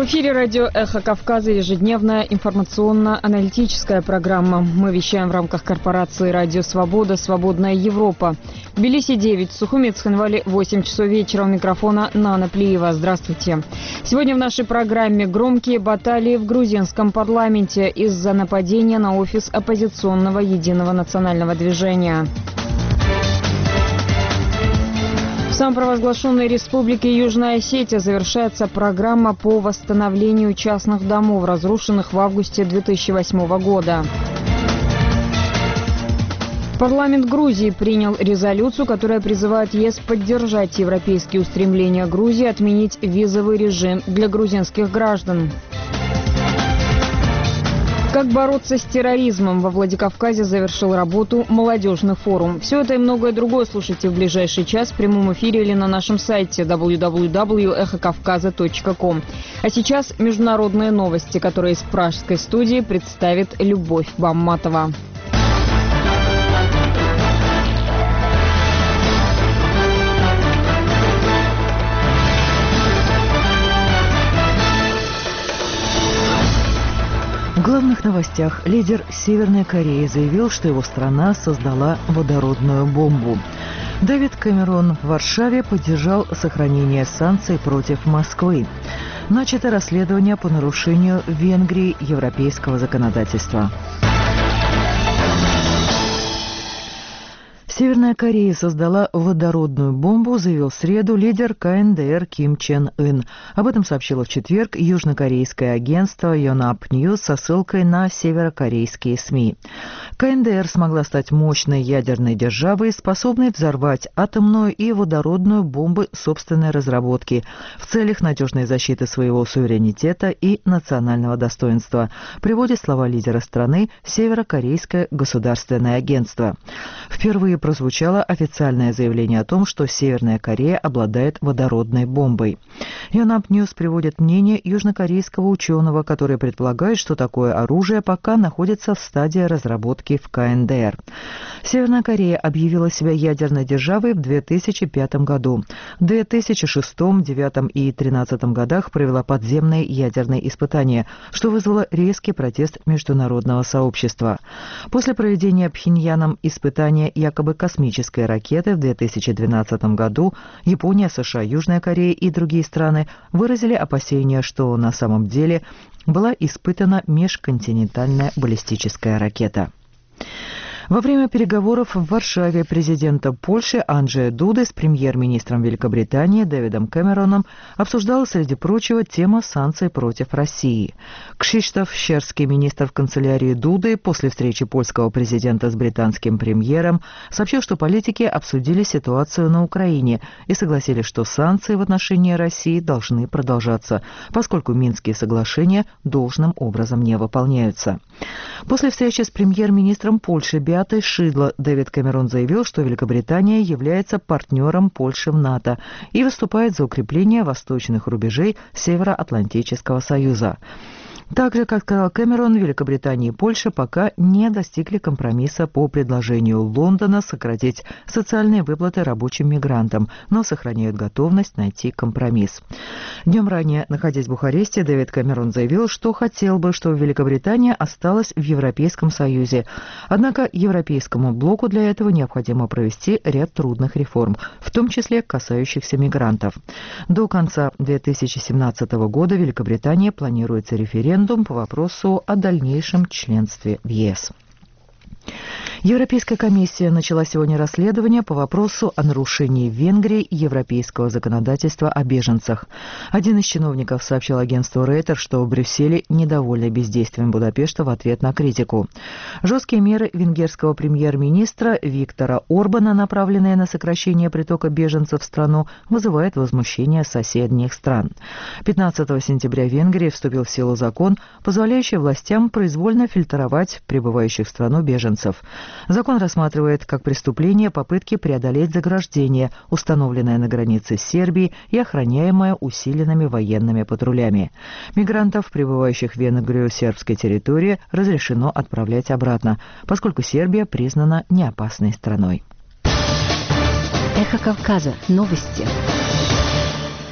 В эфире радио «Эхо Кавказа» ежедневная информационно-аналитическая программа. Мы вещаем в рамках корпорации «Радио Свобода. Свободная Европа». В Тбилиси 9, в Сухуми и Цхинвале 8 часов вечера. У микрофона Нана Плиева. Здравствуйте. Сегодня в нашей программе громкие баталии в грузинском парламенте из-за нападения на офис оппозиционного Единого национального движения. В самопровозглашенной республике Южная Осетия завершается программа по восстановлению частных домов, разрушенных в августе 2008 года. Парламент Грузии принял резолюцию, которая призывает ЕС поддержать европейские устремления Грузии отменить визовый режим для грузинских граждан. Как бороться с терроризмом? Во Владикавказе завершил работу молодежный форум. Все это и многое другое слушайте в ближайший час в прямом эфире или на нашем сайте www.ekhokavkaza.com. А сейчас международные новости, которые из пражской студии представит Любовь Бамматова. В главных новостях лидер Северной Кореи заявил, что его страна создала водородную бомбу. Дэвид Кэмерон в Варшаве поддержал сохранение санкций против Москвы. Начато расследование по нарушению в Венгрии европейского законодательства. Северная Корея создала водородную бомбу, заявил в среду лидер КНДР Ким Чен Ын. Об этом сообщило в четверг южнокорейское агентство Yonhap News со ссылкой на северокорейские СМИ. КНДР смогла стать мощной ядерной державой, способной взорвать атомную и водородную бомбы собственной разработки в целях надежной защиты своего суверенитета и национального достоинства, приводит слова лидера страны Северокорейское государственное агентство. Впервые прозвучало официальное заявление о том, что Северная Корея обладает водородной бомбой. Yonhap News приводит мнение южнокорейского ученого, который предполагает, что такое оружие пока находится в стадии разработки в КНДР. Северная Корея объявила себя ядерной державой в 2005 году. В 2006, 2009 и 2013 годах провела подземные ядерные испытания, что вызвало резкий протест международного сообщества. После проведения Пхеньяном испытания якобы космической ракеты в 2012 году Япония, США, Южная Корея и другие страны выразили опасения, что на самом деле была испытана межконтинентальная баллистическая ракета. Во время переговоров в Варшаве президента Польши Анджея Дуды с премьер-министром Великобритании Дэвидом Кэмероном обсуждала, среди прочего, тема санкций против России. Кшиштоф Щерский, министр в канцелярии Дуды, после встречи польского президента с британским премьером, сообщил, что политики обсудили ситуацию на Украине и согласились, что санкции в отношении России должны продолжаться, поскольку Минские соглашения должным образом не выполняются. После встречи с премьер-министром Польши Беатой Шидло Дэвид Кэмерон заявил, что Великобритания является партнером Польши в НАТО и выступает за укрепление восточных рубежей Североатлантического союза. Так же, как сказал Кэмерон, Великобритания и Польша пока не достигли компромисса по предложению Лондона сократить социальные выплаты рабочим мигрантам, но сохраняют готовность найти компромисс. Днем ранее, находясь в Бухаресте, Дэвид Кэмерон заявил, что хотел бы, чтобы Великобритания осталась в Европейском Союзе. Однако Европейскому блоку для этого необходимо провести ряд трудных реформ, в том числе касающихся мигрантов. До конца 2017 года Великобритания планируется референдум по вопросу о дальнейшем членстве в ЕС. Европейская комиссия начала сегодня расследование по вопросу о нарушении в Венгрии европейского законодательства о беженцах. Один из чиновников сообщил агентству Рейтер, что в Брюсселе недовольны бездействием Будапешта в ответ на критику. Жесткие меры венгерского премьер-министра Виктора Орбана, направленные на сокращение притока беженцев в страну, вызывают возмущение соседних стран. 15 сентября в Венгрии вступил в силу закон, позволяющий властям произвольно фильтровать прибывающих в страну беженцев. Закон рассматривает как преступление попытки преодолеть заграждение, установленное на границе с Сербией и охраняемое усиленными военными патрулями. Мигрантов, прибывающих в Венгрию с сербской территории, разрешено отправлять обратно, поскольку Сербия признана неопасной страной. Эхо Кавказа. Новости.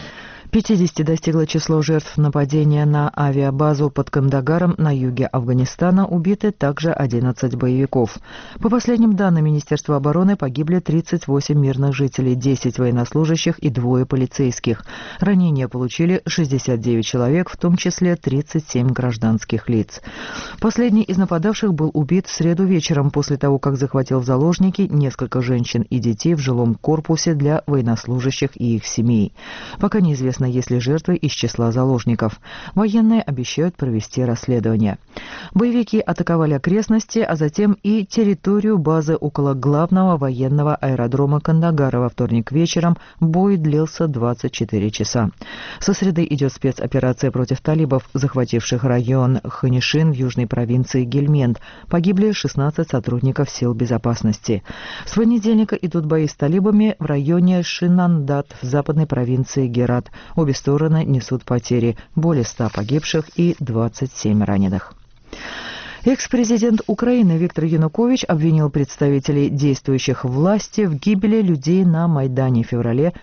50 достигло число жертв нападения на авиабазу под Кандагаром на юге Афганистана, убиты также 11 боевиков. По последним данным Министерства обороны погибли 38 мирных жителей, 10 военнослужащих и 2 полицейских. Ранения получили 69 человек, в том числе 37 гражданских лиц. Последний из нападавших был убит в среду вечером после того, как захватил в заложники несколько женщин и детей в жилом корпусе для военнослужащих и их семей. Пока неизвестно, есть ли жертвы из числа заложников. Военные обещают провести расследование. Боевики атаковали окрестности, а затем и территорию базы около главного военного аэродрома Кандагара во вторник вечером. Бой длился 24 часа. Со среды идет спецоперация против талибов, захвативших район Ханишин в южной провинции Гельмент. Погибли 16 сотрудников сил безопасности. С понедельника идут бои с талибами в районе Шинандат в западной провинции Герат. Обе стороны несут потери, более 100 погибших и 27 раненых. Экс-президент Украины Виктор Янукович обвинил представителей действующих власти в гибели людей на Майдане в феврале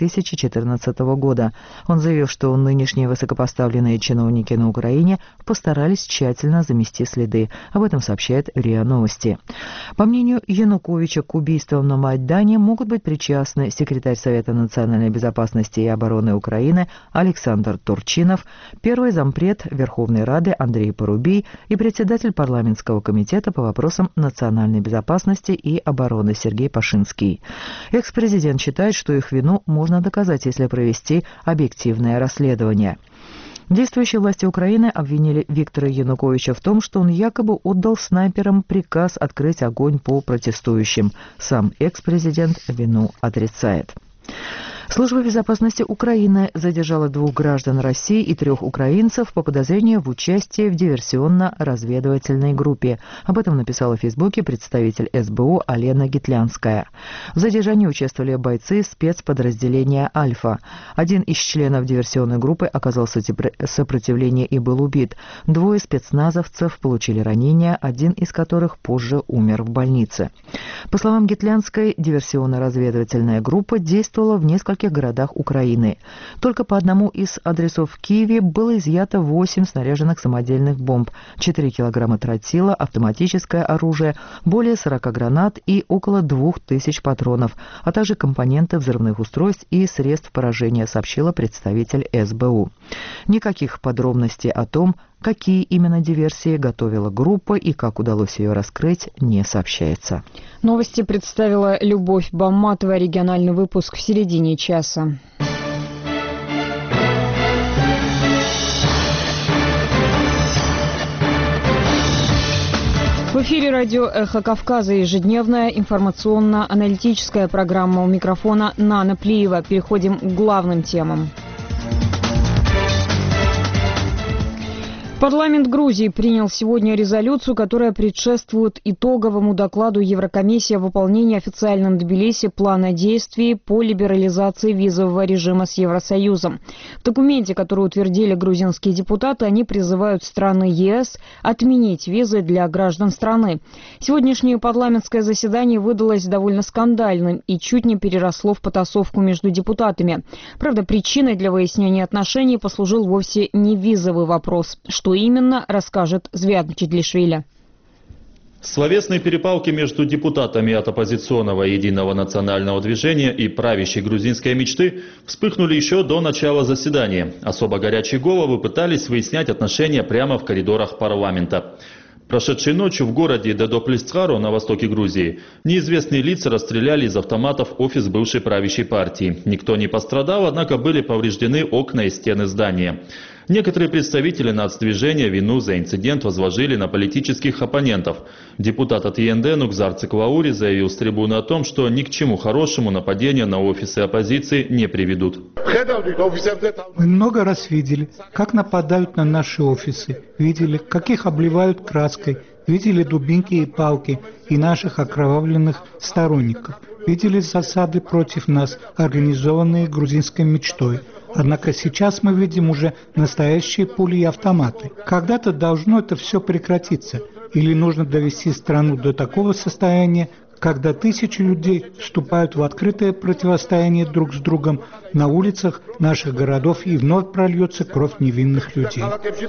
2014 года. Он заявил, что нынешние высокопоставленные чиновники на Украине постарались тщательно замести следы. Об этом сообщает РИА Новости. По мнению Януковича, к убийствам на Майдане могут быть причастны секретарь Совета национальной безопасности и обороны Украины Александр Турчинов, первый зампред Верховной Рады Андрей Порубий и председатель парламентского комитета по вопросам национальной безопасности и обороны Сергей Пашинский. Экс-президент считает, что их вину можно доказать, если провести объективное расследование. Действующие власти Украины обвинили Виктора Януковича в том, что он якобы отдал снайперам приказ открыть огонь по протестующим. Сам экс-президент вину отрицает. Служба безопасности Украины задержала 2 граждан России и 3 украинцев по подозрению в участии в диверсионно-разведывательной группе. Об этом написала в Фейсбуке представитель СБУ Алена Гитлянская. В задержании участвовали бойцы спецподразделения «Альфа». Один из членов диверсионной группы оказал сопротивление и был убит. 2 спецназовцев получили ранения, один из которых позже умер в больнице. По словам Гитлянской, диверсионно-разведывательная группа действовала в нескольких городах Украины. Только по одному из адресов в Киеве было изъято 8 снаряженных самодельных бомб, 4 килограмма тротила, автоматическое оружие, более 40 гранат и около 2000 патронов, а также компоненты взрывных устройств и средств поражения, сообщила представитель СБУ. Никаких подробностей о том, какие именно диверсии готовила группа и как удалось ее раскрыть, не сообщается. Новости представила Любовь Бамматова. Региональный выпуск в середине часа. В эфире радио «Эхо Кавказа». Ежедневная информационно-аналитическая программа. У микрофона Нана Плиева. Переходим к главным темам. Парламент Грузии принял сегодня резолюцию, которая предшествует итоговому докладу Еврокомиссии о выполнении официальном Тбилиси плана действий по либерализации визового режима с Евросоюзом. В документе, который утвердили грузинские депутаты, они призывают страны ЕС отменить визы для граждан страны. Сегодняшнее парламентское заседание выдалось довольно скандальным и чуть не переросло в потасовку между депутатами. Правда, причиной для выяснения отношений послужил вовсе не визовый вопрос. Что именно, расскажет Звят Чидлишвили. Словесные перепалки между депутатами от оппозиционного Единого национального движения и правящей грузинской мечты вспыхнули еще до начала заседания. Особо горячие головы пытались выяснять отношения прямо в коридорах парламента. Прошедшей ночью в городе Дедоплисцхаро на востоке Грузии неизвестные лица расстреляли из автоматов офис бывшей правящей партии. Никто не пострадал, однако были повреждены окна и стены здания. Некоторые представители нацдвижения вину за инцидент возложили на политических оппонентов. Депутат от ЕНД Нукзар Циклаури заявил с трибуны о том, что ни к чему хорошему нападения на офисы оппозиции не приведут. Мы много раз видели, как нападают на наши офисы, видели, как их обливают краской, видели дубинки и палки и наших окровавленных сторонников, видели засады против нас, организованные грузинской мечтой. Однако сейчас мы видим уже настоящие пули и автоматы. Когда-то должно это все прекратиться. Или нужно довести страну до такого состояния, когда тысячи людей вступают в открытое противостояние друг с другом на улицах наших городов и вновь прольется кровь невинных людей.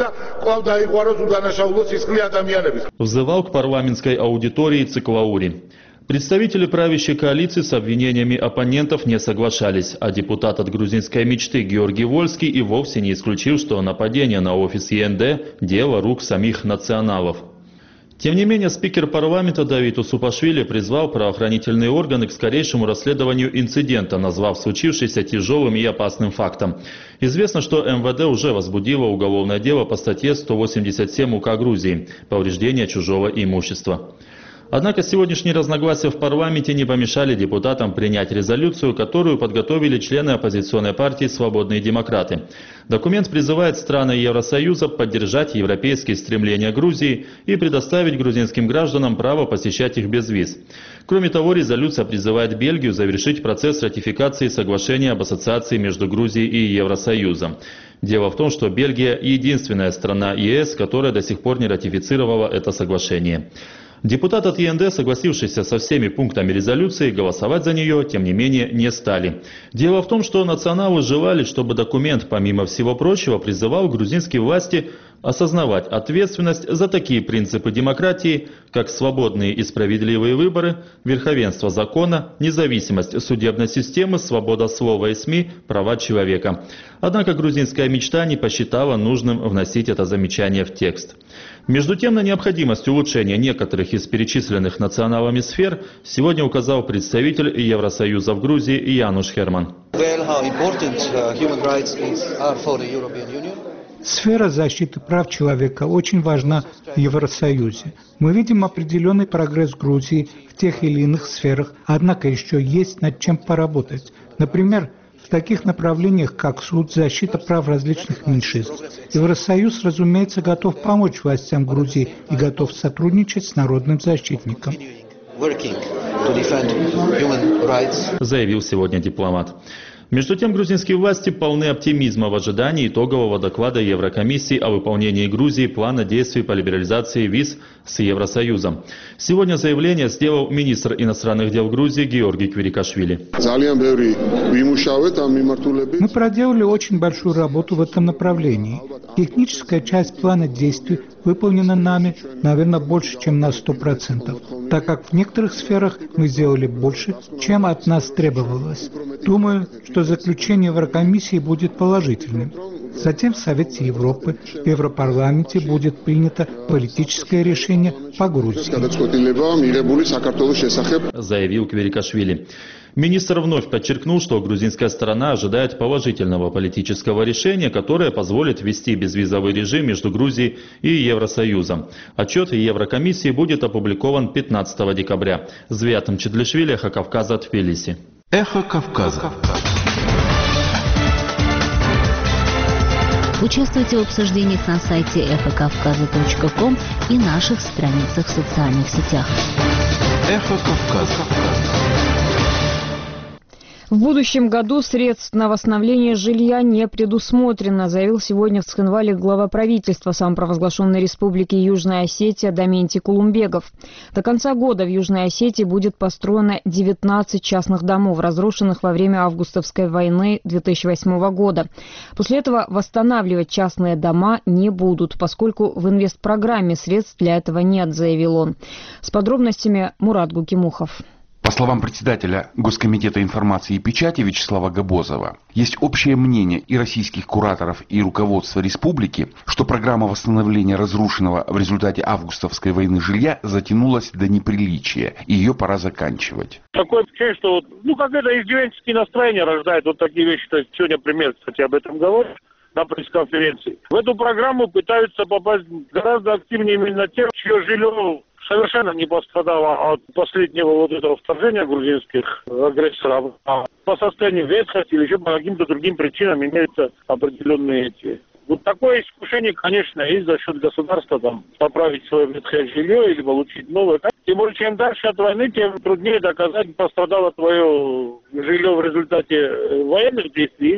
Взывал к парламентской аудитории Циклаури. Представители правящей коалиции с обвинениями оппонентов не соглашались, а депутат от грузинской мечты Георгий Вольский и вовсе не исключил, что нападение на офис ЕНД – дело рук самих националов. Тем не менее, спикер парламента Давид Усупашвили призвал правоохранительные органы к скорейшему расследованию инцидента, назвав случившееся тяжелым и опасным фактом. Известно, что МВД уже возбудило уголовное дело по статье 187 УК Грузии «Повреждение чужого имущества». Однако сегодняшние разногласия в парламенте не помешали депутатам принять резолюцию, которую подготовили члены оппозиционной партии «Свободные демократы». Документ призывает страны Евросоюза поддержать европейские стремления Грузии и предоставить грузинским гражданам право посещать их без виз. Кроме того, резолюция призывает Бельгию завершить процесс ратификации соглашения об ассоциации между Грузией и Евросоюзом. Дело в том, что Бельгия единственная страна ЕС, которая до сих пор не ратифицировала это соглашение. Депутаты от ЕНД, согласившиеся со всеми пунктами резолюции, голосовать за нее, тем не менее, не стали. Дело в том, что националы желали, чтобы документ, помимо всего прочего, призывал грузинские власти осознавать ответственность за такие принципы демократии, как свободные и справедливые выборы, верховенство закона, независимость судебной системы, свобода слова и СМИ, права человека. Однако грузинская мечта не посчитала нужным вносить это замечание в текст. Между тем, на необходимость улучшения некоторых из перечисленных националами сфер сегодня указал представитель Евросоюза в Грузии Януш Херман. Сфера защиты прав человека очень важна в Евросоюзе. Мы видим определенный прогресс Грузии в тех или иных сферах, однако еще есть над чем поработать. Например, в таких направлениях, как суд, защита прав различных меньшинств. Евросоюз, разумеется, готов помочь властям Грузии и готов сотрудничать с народным защитником. Заявил сегодня дипломат. Между тем, грузинские власти полны оптимизма в ожидании итогового доклада Еврокомиссии о выполнении Грузии плана действий по либерализации виз с Евросоюзом. Сегодня заявление сделал министр иностранных дел Грузии Георгий Квирикашвили. Мы проделали очень большую работу в этом направлении. Техническая часть плана действий выполнена нами, наверное, больше, чем на 100%, так как в некоторых сферах мы сделали больше, чем от нас требовалось. Думаю, что заключение Еврокомиссии будет положительным. Затем в Совете Европы, в Европарламенте будет принято политическое решение по Грузии. Заявил Квирикашвили. Министр вновь подчеркнул, что грузинская сторона ожидает положительного политического решения, которое позволит ввести безвизовый режим между Грузией и Евросоюзом. Отчет Еврокомиссии будет опубликован 15 декабря. Звиатом Чедлишвили, Эхо Кавказа, Тбилиси. Эхо Кавказа. Участвуйте в обсуждениях на сайте эхокавказа.ком и наших страницах в социальных сетях. Эхо Кавказа. В будущем году средств на восстановление жилья не предусмотрено, заявил сегодня в Цхинвале глава правительства самопровозглашенной республики Южная Осетия Даментий Кулумбегов. До конца года в Южной Осетии будет построено 19 частных домов, разрушенных во время августовской войны 2008 года. После этого восстанавливать частные дома не будут, поскольку в инвестпрограмме средств для этого нет, заявил он. С подробностями Мурат Гукимухов. По словам председателя Госкомитета информации и печати Вячеслава Габозова, есть общее мнение и российских кураторов, и руководства республики, что программа восстановления разрушенного в результате августовской войны жилья затянулась до неприличия, и ее пора заканчивать. Такое ощущение, что какое-то издевательские настроения рождают вот такие вещи. То есть сегодня премьер, кстати, об этом говорит на пресс-конференции. В эту программу пытаются попасть гораздо активнее именно те, чье жилье совершенно не пострадало от последнего вот этого вторжения грузинских агрессоров. А по состоянию ветхости или еще по каким-то другим причинам имеются определенные эти. Вот такое искушение, конечно, есть за счет государства там поправить свое ветхое жилье или получить новое. Тем более, чем дальше от войны, тем труднее доказать, пострадало твое жилье в результате военных действий или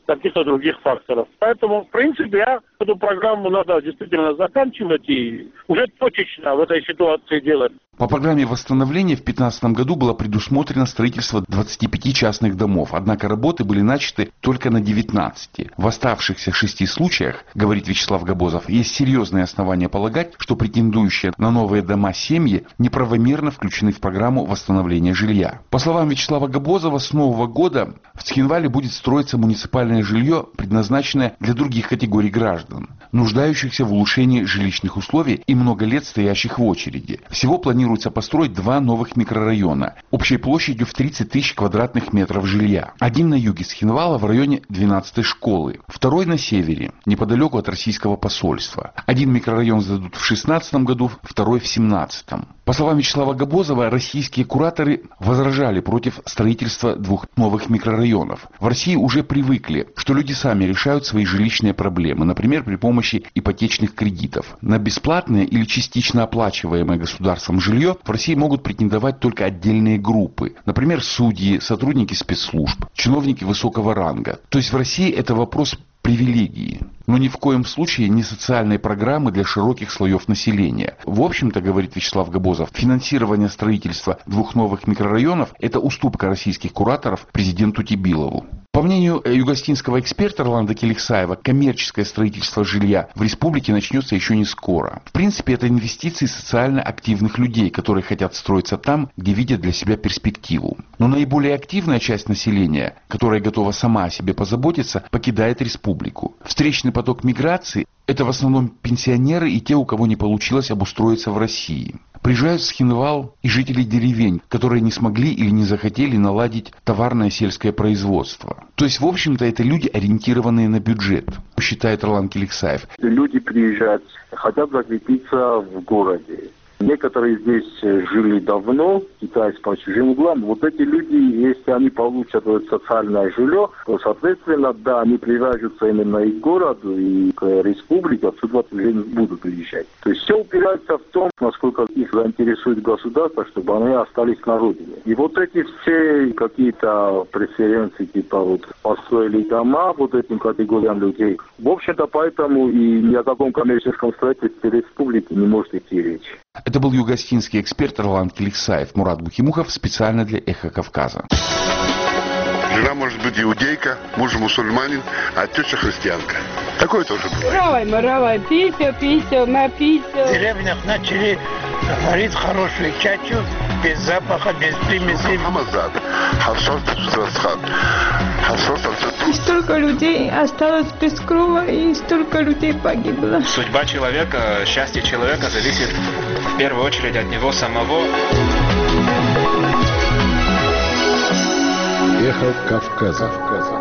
каких-то других факторов. Поэтому, в принципе, эту программу надо действительно заканчивать и уже точечно в этой ситуации делать. По программе восстановления в 2015 году было предусмотрено строительство 25 частных домов, однако работы были начаты только на 19. В оставшихся 6 случаях, говорит Вячеслав Габозов, есть серьезные основания полагать, что претендующие на новые дома семьи неправомерно включены в программу восстановления жилья. По словам Вячеслава Габозова, с нового года в Цхинвале будет строиться муниципальное жилье, предназначенное для других категорий граждан, нуждающихся в улучшении жилищных условий и много лет стоящих в очереди. Всего планируется построить 2 новых микрорайона общей площадью в 30 тысяч квадратных метров жилья. Один на юге Цхинвала в районе 12-й школы, второй на севере, неподалеку от российского посольства. Один микрорайон сдадут в 2016 году, второй в 2017. По словам Вячеслава Габозова, российские кураторы возражали против строительства 2 новых микрорайонов. В России уже привыкли, что люди сами решают свои жилищные проблемы, например, при помощи ипотечных кредитов. На бесплатное или частично оплачиваемое государством жилье в России могут претендовать только отдельные группы, например, судьи, сотрудники спецслужб, чиновники высокого ранга. То есть в России это вопрос привилегии, но ни в коем случае не социальной программы для широких слоев населения. В общем-то, говорит Вячеслав Габозов, финансирование строительства 2 новых микрорайонов – это уступка российских кураторов президенту Тибилову. По мнению югостинского эксперта Роланда Келексаева, коммерческое строительство жилья в республике начнется еще не скоро. В принципе, это инвестиции социально активных людей, которые хотят строиться там, где видят для себя перспективу. Но наиболее активная часть населения, которая готова сама о себе позаботиться, покидает республику. Встречный поток миграции – это в основном пенсионеры и те, у кого не получилось обустроиться в России. Приезжают в Цхинвал и жители деревень, которые не смогли или не захотели наладить товарное сельское производство. То есть, в общем-то, это люди, ориентированные на бюджет, считает Роланд Келексаев. Люди приезжают, хотят закрепиться в городе. Некоторые здесь жили давно, китайцы по чужим углам. Вот эти люди, если они получат социальное жилье, то, соответственно, да, они привяжутся именно и к городу, и к республике, отсюда уже не будут уезжать. То есть все упирается в том, насколько их заинтересует государство, чтобы они остались на родине. И вот эти все какие-то преференции, типа вот построили дома вот этим категориям людей, в общем-то, поэтому и ни о каком коммерческом строительстве республики не может идти речь. Это был югостинский эксперт Роланд Келексаев. Мурат Бухимухов специально для «Эхо Кавказа». Жена может быть иудейка, муж мусульманин, а теща христианка. Такое тоже бывает. Маравай, пися, напися. В деревнях начали варить хорошую чачу, без запаха, без примесей. И столько людей осталось без крова, и столько людей погибло. Судьба человека, счастье человека зависит в первую очередь от него самого. Эхо Кавказа.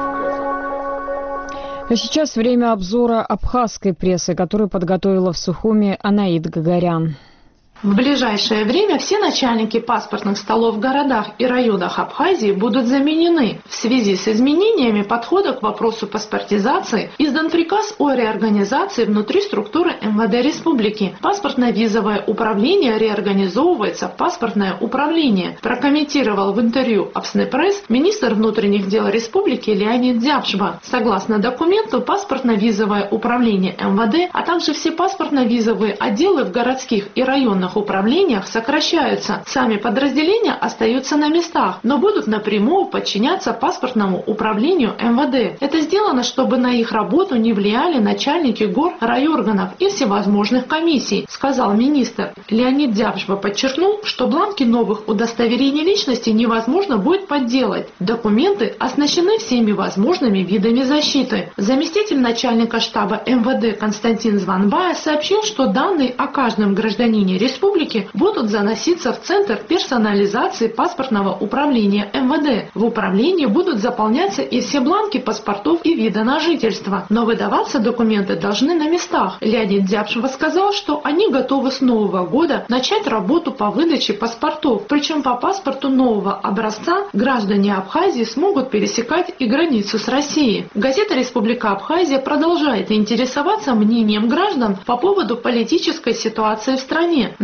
А сейчас время обзора абхазской прессы, которую подготовила в Сухуми Анаид Гагарян. В ближайшее время все начальники паспортных столов в городах и районах Абхазии будут заменены. В связи с изменениями подхода к вопросу паспортизации издан приказ о реорганизации внутри структуры МВД Республики. Паспортно-визовое управление реорганизовывается в паспортное управление, прокомментировал в интервью Апснепресс министр внутренних дел Республики Леонид Дзябшба. Согласно документу, паспортно-визовое управление МВД, а также все паспортно-визовые отделы в городских и районных управлениях сокращаются. Сами подразделения остаются на местах, но будут напрямую подчиняться паспортному управлению МВД. Это сделано, чтобы на их работу не влияли начальники гор, райорганов и всевозможных комиссий, сказал министр. Леонид Дзябшба подчеркнул, что бланки новых удостоверений личности невозможно будет подделать. Документы оснащены всеми возможными видами защиты. Заместитель начальника штаба МВД Константин Званбая сообщил, что данные о каждом гражданине республики будут заноситься в Центр персонализации паспортного управления МВД. В управлении будут заполняться и все бланки паспортов и вида на жительство, но выдаваться документы должны на местах. Леонид Дзябшба сказал, что они готовы с нового года начать работу по выдаче паспортов, причем по паспорту нового образца граждане Абхазии смогут пересекать и границу с Россией. Газета «Республика Абхазия» продолжает интересоваться мнением граждан по поводу политической ситуации в стране.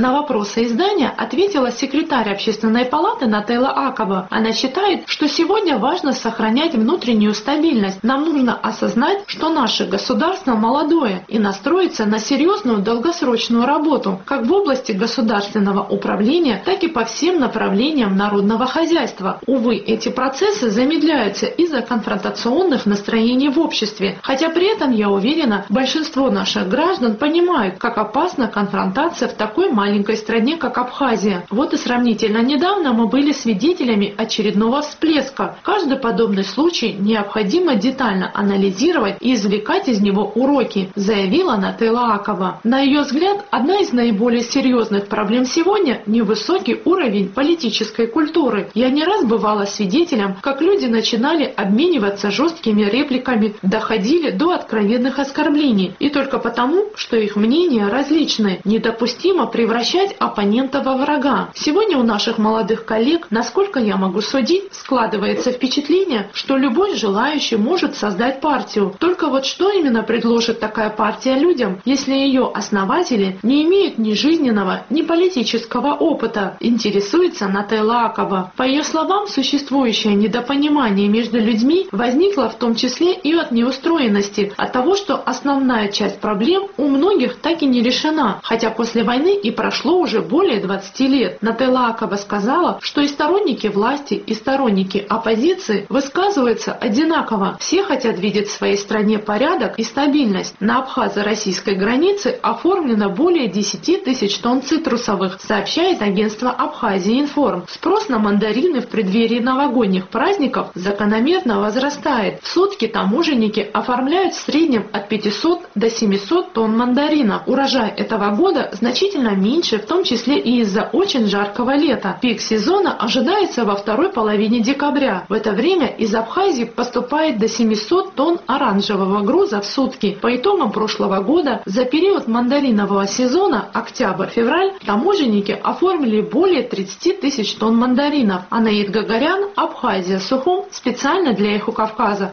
На вопросы издания ответила секретарь Общественной палаты Нателла Акова. Она считает, что сегодня важно сохранять внутреннюю стабильность. Нам нужно осознать, что наше государство молодое и настроиться на серьезную долгосрочную работу, как в области государственного управления, так и по всем направлениям народного хозяйства. Увы, эти процессы замедляются из-за конфронтационных настроений в обществе. Хотя при этом, я уверена, большинство наших граждан понимают, как опасна конфронтация в такой маленькой стране, как Абхазия. Вот и сравнительно недавно мы были свидетелями очередного всплеска. Каждый подобный случай необходимо детально анализировать и извлекать из него уроки, заявила Нателла Акова. На ее взгляд, одна из наиболее серьезных проблем сегодня – невысокий уровень политической культуры. Я не раз бывала свидетелем, как люди начинали обмениваться жесткими репликами, доходили до откровенных оскорблений. И только потому, что их мнения различны. Недопустимо превращать оппонента во врага. Сегодня у наших молодых коллег, насколько я могу судить, складывается впечатление, что любой желающий может создать партию. Только вот что именно предложит такая партия людям, если ее основатели не имеют ни жизненного, ни политического опыта, интересуется Нателла Акова. По ее словам, существующее недопонимание между людьми возникло в том числе и от неустроенности, от того, что основная часть проблем у многих так и не решена, хотя после войны и прошло уже более 20 лет. Нателла Акова сказала, что и сторонники власти, и сторонники оппозиции высказываются одинаково. Все хотят видеть в своей стране порядок и стабильность. На абхазо-российской границе оформлено более 10 тысяч тонн цитрусовых, сообщает агентство Абхазия-Информ. Спрос на мандарины в преддверии новогодних праздников закономерно возрастает. В сутки таможенники оформляют в среднем от 500 до 700 тонн мандаринов. Урожай этого года значительно меньше, в том числе и из-за очень жаркого лета. Пик сезона ожидается во второй половине декабря. В это время из Абхазии поступает до 700 тонн оранжевого груза в сутки. По итогам прошлого года за период мандаринового сезона октябрь-февраль таможенники оформили более 30 тысяч тонн мандаринов. Анаид Гагарян, Абхазия, Сухум, специально для Эхо Кавказа.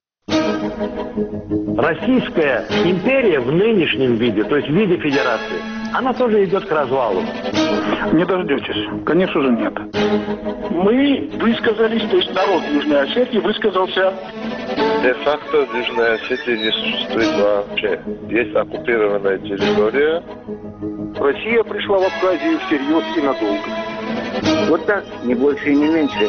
Российская империя в нынешнем виде, то есть в виде федерации, она тоже идет к развалу. Не дождетесь. Конечно же нет. Мы высказались, то есть народ Южной Осетии высказался. Де-факто в Южной Осетии не существует вообще. Есть оккупированная территория. Россия пришла в Абхазию всерьез и надолго. Вот так, не больше и не меньше.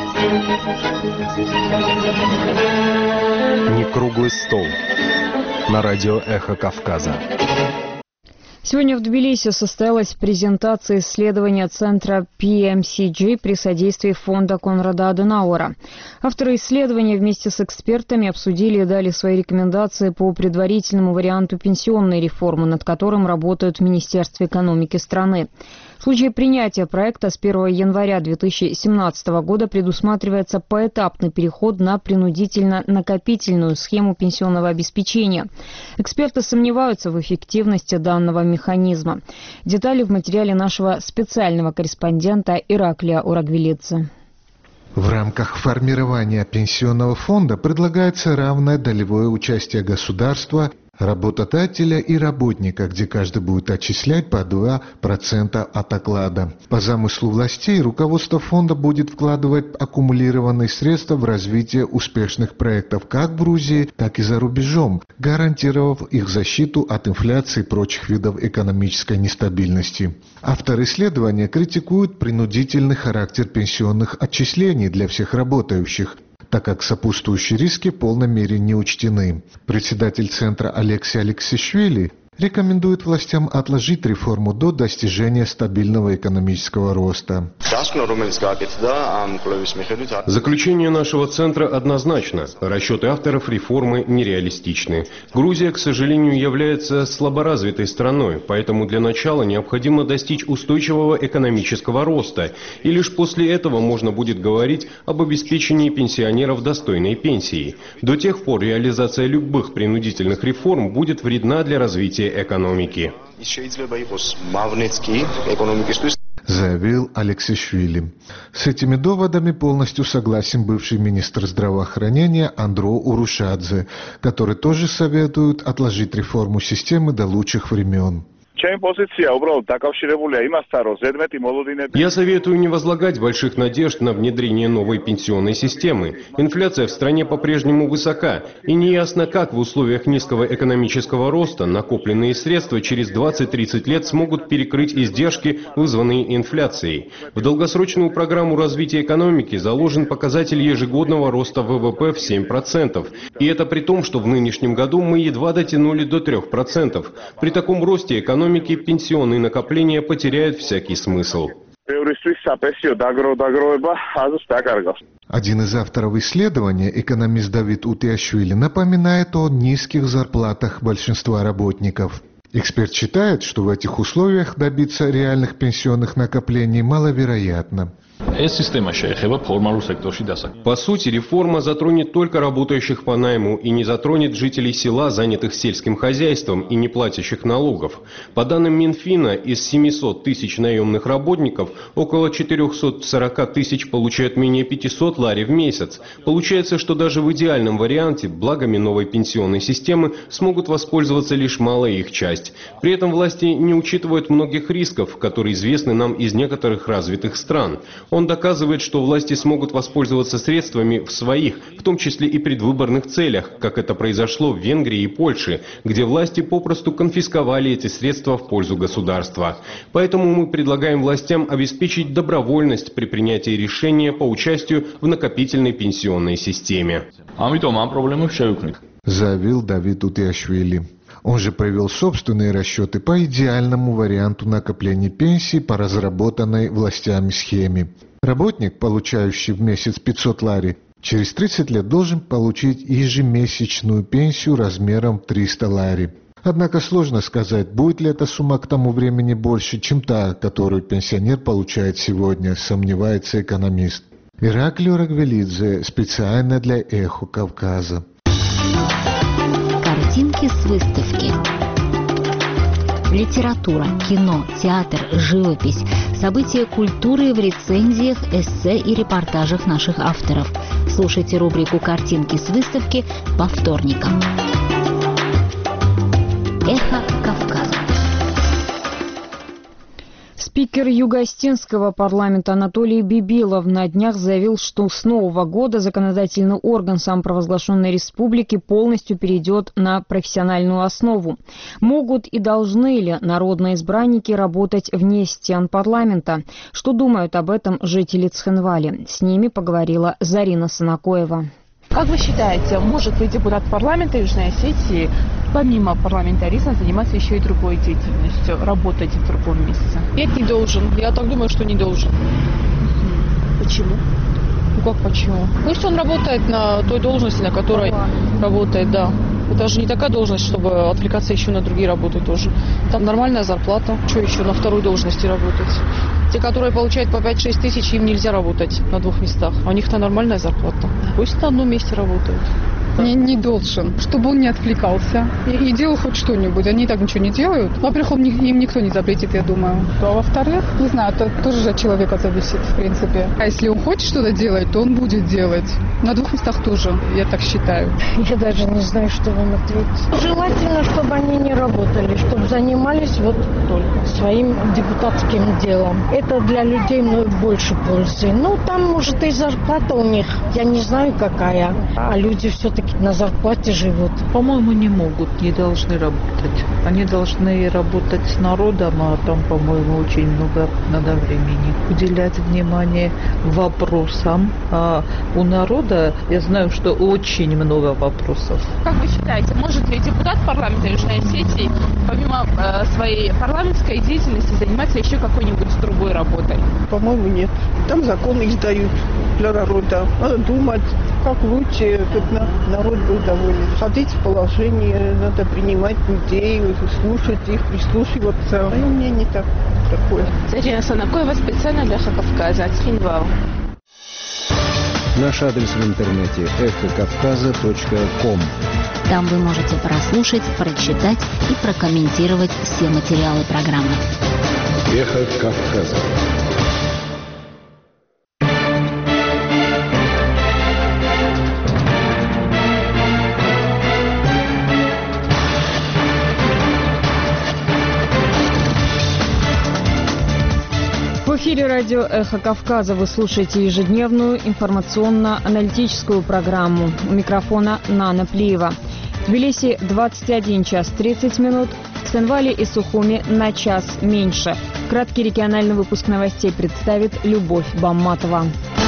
Не круглый стол. На радио «Эхо Кавказа». Сегодня в Тбилиси состоялась презентация исследования центра PMCG при содействии фонда Конрада Аденауэра. Авторы исследования вместе с экспертами обсудили и дали свои рекомендации по предварительному варианту пенсионной реформы, над которым работают в Министерстве экономики страны. В случае принятия проекта с 1 января 2017 года предусматривается поэтапный переход на принудительно-накопительную схему пенсионного обеспечения. Эксперты сомневаются в эффективности данного механизма. Детали в материале нашего специального корреспондента Ираклия Урагвелидзе. В рамках формирования пенсионного фонда предлагается равное долевое участие государства, работодателя и работника, где каждый будет отчислять по 2% от оклада. По замыслу властей, руководство фонда будет вкладывать аккумулированные средства в развитие успешных проектов как в Грузии, так и за рубежом, гарантировав их защиту от инфляции и прочих видов экономической нестабильности. Авторы исследования критикуют принудительный характер пенсионных отчислений для всех работающих, так как сопутствующие риски в полной мере не учтены. Председатель центра Алексей Алексишвили рекомендует властям отложить реформу до достижения стабильного экономического роста. Заключение нашего центра однозначно. Расчеты авторов реформы нереалистичны. Грузия, к сожалению, является слаборазвитой страной, поэтому для начала необходимо достичь устойчивого экономического роста, и лишь после этого можно будет говорить об обеспечении пенсионеров достойной пенсией. До тех пор реализация любых принудительных реформ будет вредна для развития экономики. Заявил Алексишвили. С этими доводами полностью согласен бывший министр здравоохранения Андро Урушадзе, который тоже советует отложить реформу системы до лучших времен. Я советую не возлагать больших надежд на внедрение новой пенсионной системы. Инфляция в стране по-прежнему высока, и неясно, как в условиях низкого экономического роста накопленные средства через 20-30 лет смогут перекрыть издержки, вызванные инфляцией. В долгосрочную программу развития экономики заложен показатель ежегодного роста ВВП в 7%. И это при том, что в нынешнем году мы едва дотянули до 3%. При таком росте экономики пенсионные накопления потеряют всякий смысл. Один из авторов исследования, экономист Давид Утиашвили, напоминает о низких зарплатах большинства работников. Эксперт считает, что в этих условиях добиться реальных пенсионных накоплений маловероятно. По сути, реформа затронет только работающих по найму и не затронет жителей села, занятых сельским хозяйством и не платящих налогов. По данным Минфина, из 700 тысяч наемных работников около 440 тысяч получают менее 500 лари в месяц. Получается, что даже в идеальном варианте благами новой пенсионной системы смогут воспользоваться лишь малая их часть. При этом власти не учитывают многих рисков, которые известны нам из некоторых развитых стран. Он доказывает, что власти смогут воспользоваться средствами в своих, в том числе и предвыборных целях, как это произошло в Венгрии и Польше, где власти попросту конфисковали эти средства в пользу государства. Поэтому мы предлагаем властям обеспечить добровольность при принятии решения по участию в накопительной пенсионной системе. Заявил Давид Утиашвили. Он же провел собственные расчеты по идеальному варианту накопления пенсии по разработанной властями схеме. Работник, получающий в месяц 500 лари, через 30 лет должен получить ежемесячную пенсию размером 300 лари. Однако сложно сказать, будет ли эта сумма к тому времени больше, чем та, которую пенсионер получает сегодня, сомневается экономист. Ираклио Рагвелидзе, специально для «Эхо Кавказа». Картинки с выставки. Литература, кино, театр, живопись, события культуры в рецензиях, эссе и репортажах наших авторов. Слушайте рубрику «Картинки с выставки» по вторникам. Эхо Кавказа. Спикер Юго-Остинского парламента Анатолий Бибилов на днях заявил, что с нового года законодательный орган самопровозглашенной республики полностью перейдет на профессиональную основу. Могут и должны ли народные избранники работать вне стен парламента? Что думают об этом жители Цхинвали? С ними поговорила Зарина Санакоева. Как вы считаете, может ли депутат парламента Южной Осетии, помимо парламентаризма, заниматься еще и другой деятельностью, работать в другом месте? Нет, не должен. Я так думаю, что не должен. Почему? Ну как почему? Пусть он работает на той должности, на которой работает, да. Это же не такая должность, чтобы отвлекаться еще на другие работы тоже. Там нормальная зарплата. Что еще на второй должности работать? Те, которые получают по 5-6 тысяч, им нельзя работать на двух местах. А у них-то нормальная зарплата. Пусть на одном месте работают. Не должен, чтобы он не отвлекался и делал хоть что-нибудь. Они и так ничего не делают. Во-первых, им никто не запретит, я думаю. А во-вторых, не знаю, это тоже от человека зависит, в принципе. А если он хочет что-то делать, то он будет делать. На двух местах тоже, я так считаю. Я даже не знаю, что вам ответить. Желательно, чтобы они не работали, чтобы занимались вот только своим депутатским делом. Это для людей больше пользы. Ну, там, может, и зарплата у них, я не знаю, какая. А люди все-таки на зарплате живут. По-моему, не могут, не должны работать. Они должны работать с народом, а там, по-моему, очень много надо времени уделять внимание вопросам. А у народа, я знаю, что очень много вопросов. Как вы считаете, может ли депутат парламента Южной Осетии, помимо своей парламентской деятельности, заниматься еще какой-нибудь другой работой? По-моему, нет. Там законы издают для народа. Надо думать, как лучше, как народ был доволен. Ходить в положение, надо принимать людей, слушать их, прислушиваться. Мое мнение такое. Зарина Санакоева, специально для «Эхо Кавказа», Цхинвал. Наш адрес в интернете эхокавказа.ком. Там вы можете прослушать, прочитать и прокомментировать все материалы программы. Эхо Кавказа. радио «Эхо Кавказа». Вы слушаете ежедневную информационно-аналитическую программу. У микрофона Нана Плиева. В Тбилиси 21 час 30 минут. В Цхинвале и Сухуми на час меньше. Краткий региональный выпуск новостей представит Любовь Бамматова.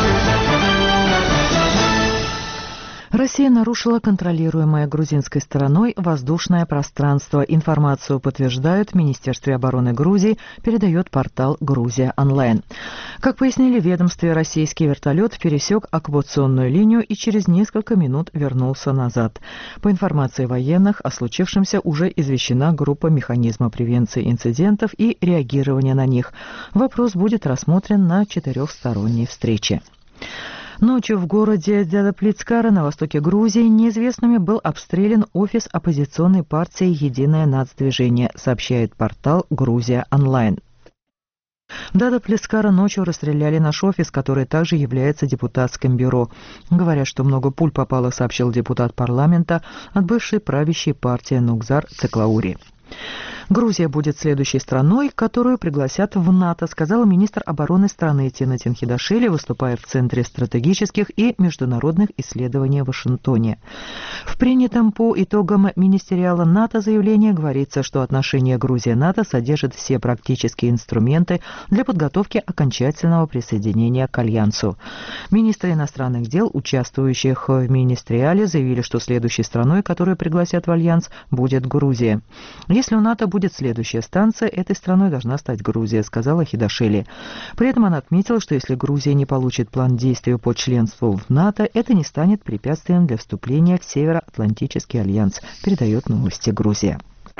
Россия нарушила контролируемое грузинской стороной воздушное пространство. Информацию подтверждают в Министерстве обороны Грузии, передает портал «Грузия онлайн». Как пояснили в ведомстве, российский вертолет пересек оккупационную линию и через несколько минут вернулся назад. По информации военных, о случившемся уже извещена группа механизма превенции инцидентов и реагирования на них. Вопрос будет рассмотрен на четырехсторонней встрече. Ночью в городе Дзядаплицкара на востоке Грузии неизвестными был обстрелян офис оппозиционной партии «Единое нацдвижение», сообщает портал «Грузия онлайн». В Дзядаплицкара ночью расстреляли наш офис, который также является депутатским бюро. Говорят, что много пуль попало, сообщил депутат парламента от бывшей правящей партии Нукзар Цеклаури. Грузия будет следующей страной, которую пригласят в НАТО, сказал министр обороны страны Тина Тинхидашвили, выступая в Центре стратегических и международных исследований в Вашингтоне. В принятом по итогам министериала НАТО заявлении говорится, что отношения Грузия-НАТО содержат все практические инструменты для подготовки окончательного присоединения к Альянсу. Министры иностранных дел, участвующих в министериале, заявили, что следующей страной, которую пригласят в Альянс, будет Грузия. Если у НАТО будет следующая станция, этой страной должна стать Грузия, сказала Хидашвили. При этом она отметила, что если Грузия не получит план действий по членству в НАТО, это не станет препятствием для вступления в Североатлантический альянс, передает новости Грузия.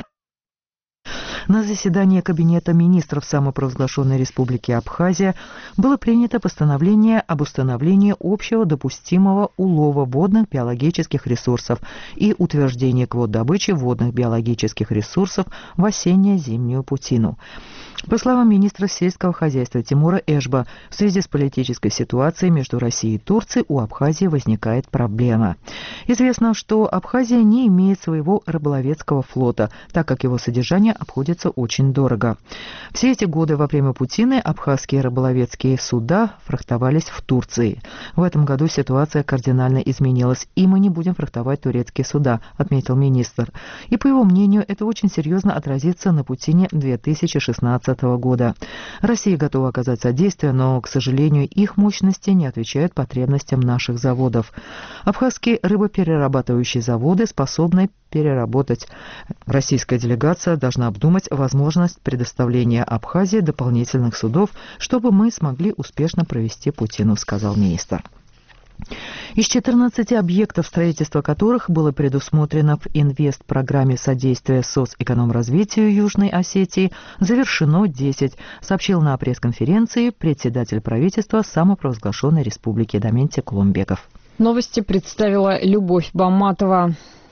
На заседании Кабинета министров самопровозглашенной Республики Абхазия было принято постановление об установлении общего допустимого улова водных биологических ресурсов и утверждении квот добычи водных биологических ресурсов в осенне-зимнюю путину. По словам министра сельского хозяйства Тимура Эшба, в связи с политической ситуацией между Россией и Турцией у Абхазии возникает проблема. Известно, что Абхазия не имеет своего рыболовецкого флота, так как его содержание обходится очень дорого. Все эти годы во время путины абхазские рыболовецкие суда фрахтовались в Турции. В этом году ситуация кардинально изменилась, и мы не будем фрахтовать турецкие суда, отметил министр. И по его мнению, это очень серьезно отразится на путине 2016 года. Россия готова оказать содействие, но, к сожалению, их мощности не отвечают потребностям наших заводов. Абхазские рыбоперерабатывающие заводы способны переработать. Российская делегация должна обдумать возможность предоставления Абхазии дополнительных судов, чтобы мы смогли успешно провести путину, сказал министр. Из 14 объектов, строительство которых было предусмотрено в инвест-программе содействия соцэкономразвитию Южной Осетии, завершено 10, сообщил на пресс-конференции председатель правительства самопровозглашенной республики Даменти Кулумбеков. Новости представила Любовь Бамматова.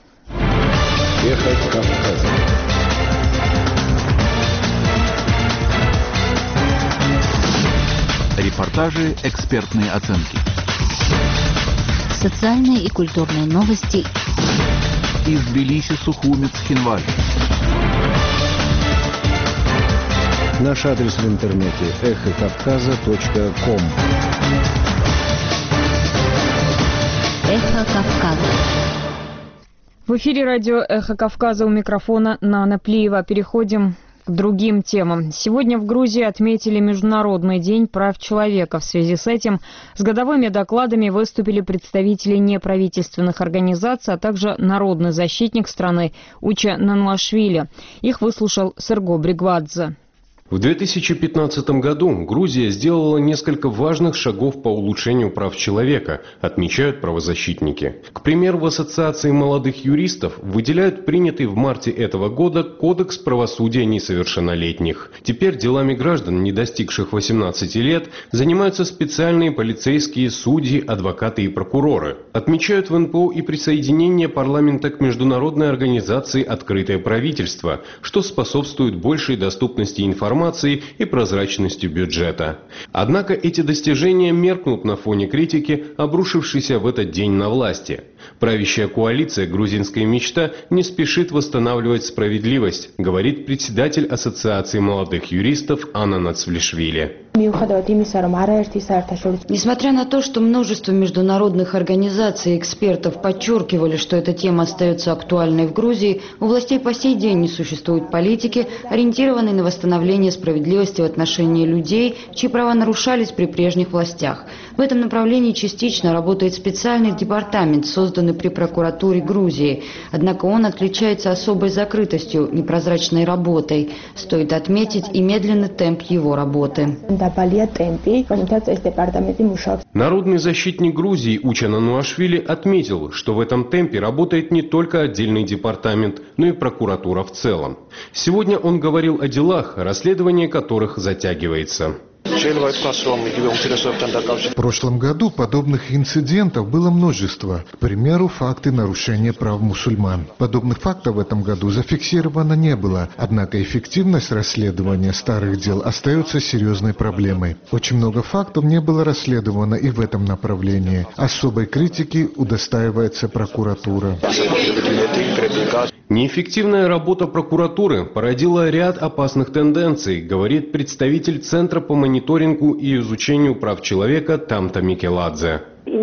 Эхо Кавказа. Репортажи, экспертные оценки. Социальные и культурные новости из Тбилиси, Сухуми, Цхинваль. Наш адрес в интернете эхокавказа.ком. Эхо Кавказа. В эфире радио «Эхо Кавказа», у микрофона Нана Плиева. Переходим к другим темам. Сегодня в Грузии отметили Международный день прав человека. В связи с этим с годовыми докладами выступили представители неправительственных организаций, а также народный защитник страны Уча Нануашвили. Их выслушал Серго Бригвадзе. В 2015 году Грузия сделала несколько важных шагов по улучшению прав человека, отмечают правозащитники. К примеру, в Ассоциации молодых юристов выделяют принятый в марте этого года Кодекс правосудия несовершеннолетних. Теперь делами граждан, не достигших 18 лет, занимаются специальные полицейские судьи, адвокаты и прокуроры. Отмечают в НПО и присоединение парламента к международной организации «Открытое правительство», что способствует большей доступности информации и прозрачностью бюджета. Однако эти достижения меркнут на фоне критики, обрушившейся в этот день на власти. Правящая коалиция «Грузинская мечта» не спешит восстанавливать справедливость, говорит председатель Ассоциации молодых юристов Анна Нацвлишвили. Несмотря на то, что множество международных организаций и экспертов подчеркивали, что эта тема остается актуальной в Грузии, у властей по сей день не существует политики, ориентированной на восстановление справедливости в отношении людей, чьи права нарушались при прежних властях. В этом направлении частично работает специальный департамент, созданный при прокуратуре Грузии. Однако он отличается особой закрытостью, непрозрачной работой. Стоит отметить и медленный темп его работы. Народный защитник Грузии Учан Ануашвили отметил, что в этом темпе работает не только отдельный департамент, но и прокуратура в целом. Сегодня он говорил о делах, расследование которых затягивается. В прошлом году подобных инцидентов было множество. К примеру, факты нарушения прав мусульман. Подобных фактов в этом году зафиксировано не было. Однако эффективность расследования старых дел остается серьезной проблемой. Очень много фактов не было расследовано и в этом направлении. Особой критики удостаивается прокуратура. Неэффективная работа прокуратуры породила ряд опасных тенденций, говорит представитель Центра по мониторингу и изучению прав человека Тамта Микеладзе.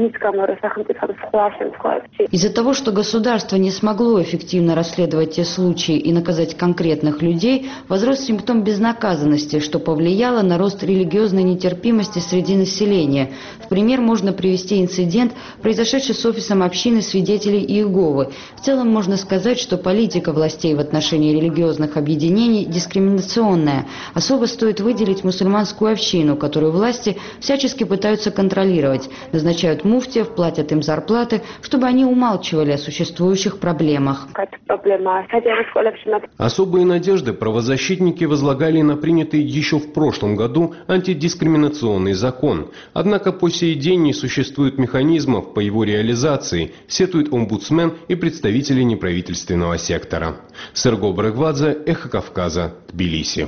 Из-за того, что государство не смогло эффективно расследовать те случаи и наказать конкретных людей, возрос симптом безнаказанности, что повлияло на рост религиозной нетерпимости среди населения. В пример можно привести инцидент, произошедший с офисом общины свидетелей Иеговы. В целом можно сказать, что политика властей в отношении религиозных объединений дискриминационная. Особо стоит выделить мусульманскую общину, которую власти всячески пытаются контролировать, назначают муфтиев, платят им зарплаты, чтобы они умалчивали о существующих проблемах. Особые надежды правозащитники возлагали на принятый еще в прошлом году антидискриминационный закон. Однако по сей день не существует механизмов по его реализации, сетует омбудсмен и представители неправительственного сектора. Серго Брагвадзе, Эхо Кавказа, Тбилиси.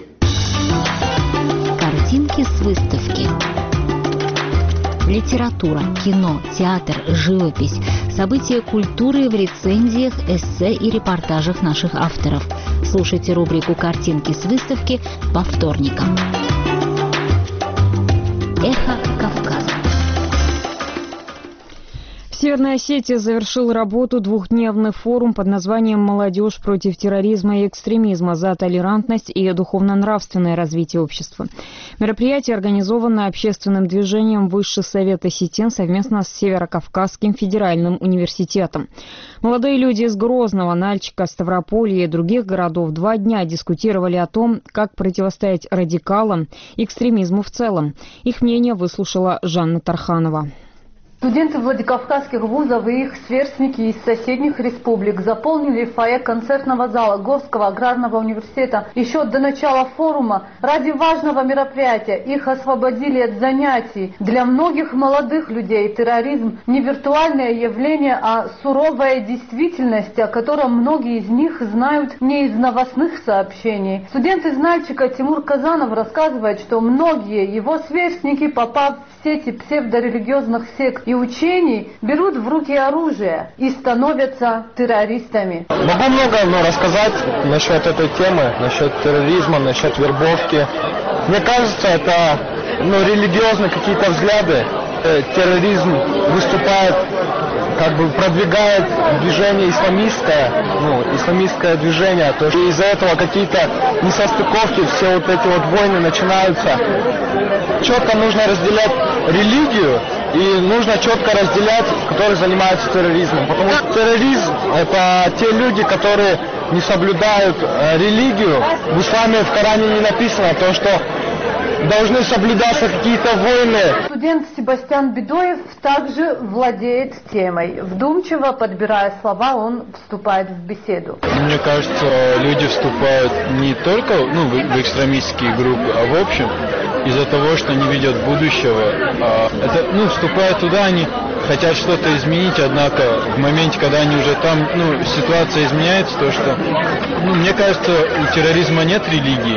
Картинки с выставки. Литература, кино, театр, живопись, события культуры в рецензиях, эссе и репортажах наших авторов. Слушайте рубрику «Картинки с выставки» по вторникам. Эхо Кавказа. В Северной Осетии завершил работу двухдневный форум под названием «Молодежь против терроризма и экстремизма за толерантность и духовно-нравственное развитие общества». Мероприятие организовано общественным движением Высший совет осетин совместно с Северо-Кавказским федеральным университетом. Молодые люди из Грозного, Нальчика, Ставрополья и других городов 2 дня дискутировали о том, как противостоять радикалам и экстремизму в целом. Их мнение выслушала Жанна Тарханова. Студенты Владикавказских вузов и их сверстники из соседних республик заполнили фойе концертного зала Горского аграрного университета еще до начала форума. Ради важного мероприятия их освободили от занятий. Для многих молодых людей терроризм не виртуальное явление, а суровая действительность, о котором многие из них знают не из новостных сообщений. Студент из Нальчика Тимур Казанов рассказывает, что многие его сверстники, попав в сети псевдорелигиозных сект и учений, берут в руки оружие и становятся террористами. Могу много рассказать насчет этой темы, насчет терроризма, насчет вербовки. Мне кажется, это религиозные какие-то взгляды. Терроризм выступает, продвигает движение исламистское движение. То есть из-за этого какие-то несостыковки, все вот эти вот войны начинаются. Четко нужно разделять религию и нужно четко разделять, которые занимаются терроризмом. Потому что терроризм – это те люди, которые не соблюдают религию. В исламе, в Коране не написано то, что должны соблюдаться какие-то войны. Студент Себастьян Бедоев также владеет темой. Вдумчиво подбирая слова, он вступает в беседу. Мне кажется, люди вступают не только в экстремистские группы, а в общем из-за того, что не видят будущего. Вступают туда, они хотят что-то изменить, однако в моменте, когда они уже там, ситуация изменяется, то что, мне кажется, у терроризма нет религии.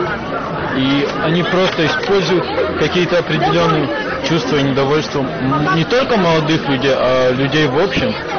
И они просто используют какие-то определенные чувства и недовольства не только молодых людей, а людей в общем.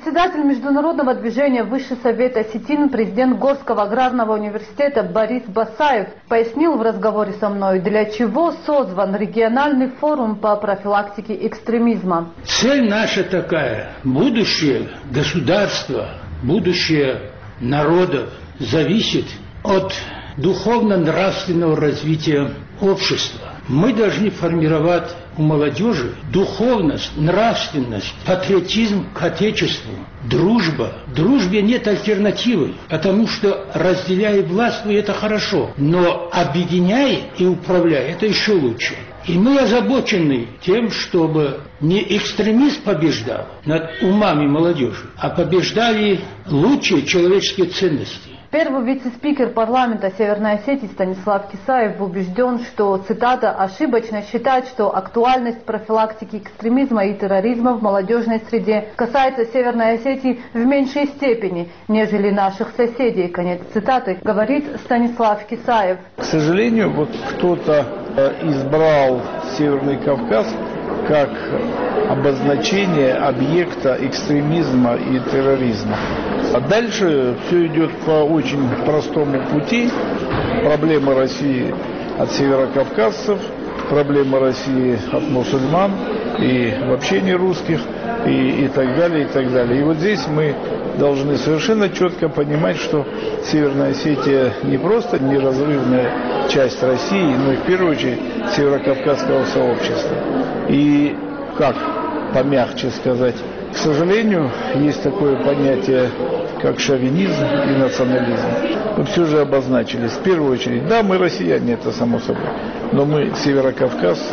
Председатель Международного движения Высший совет осетин, президент Горского аграрного университета Борис Басаев пояснил в разговоре со мной, для чего создан региональный форум по профилактике экстремизма. Цель наша такая. Будущее государства, будущее народов зависит от духовно-нравственного развития общества. Мы должны формировать у молодежи духовность, нравственность, патриотизм к Отечеству, дружба. Дружбе нет альтернативы, потому что разделяя власть, это хорошо, но объединяя и управляя, это еще лучше. И мы озабочены тем, чтобы не экстремист побеждал над умами молодежи, а побеждали лучшие человеческие ценности. Первый вице-спикер парламента Северной Осетии Станислав Кисаев убежден, что, цитата, ошибочно считать, что актуальность профилактики экстремизма и терроризма в молодежной среде касается Северной Осетии в меньшей степени, нежели наших соседей, конец цитаты, говорит Станислав Кисаев. К сожалению, вот кто-то избрал Северный Кавказ как обозначение объекта экстремизма и терроризма. А дальше все идет по очень простому пути. Проблемы России от северокавказцев, проблемы России от мусульман и вообще не русских, и так далее, и так далее. И вот здесь мы должны совершенно четко понимать, что Северная Осетия не просто неразрывная часть России, но и в первую очередь северокавказского сообщества. И как помягче сказать, к сожалению, есть такое понятие, как шовинизм и национализм. Мы все же обозначили. В первую очередь, да, мы россияне, это само собой, но мы северокавказцы.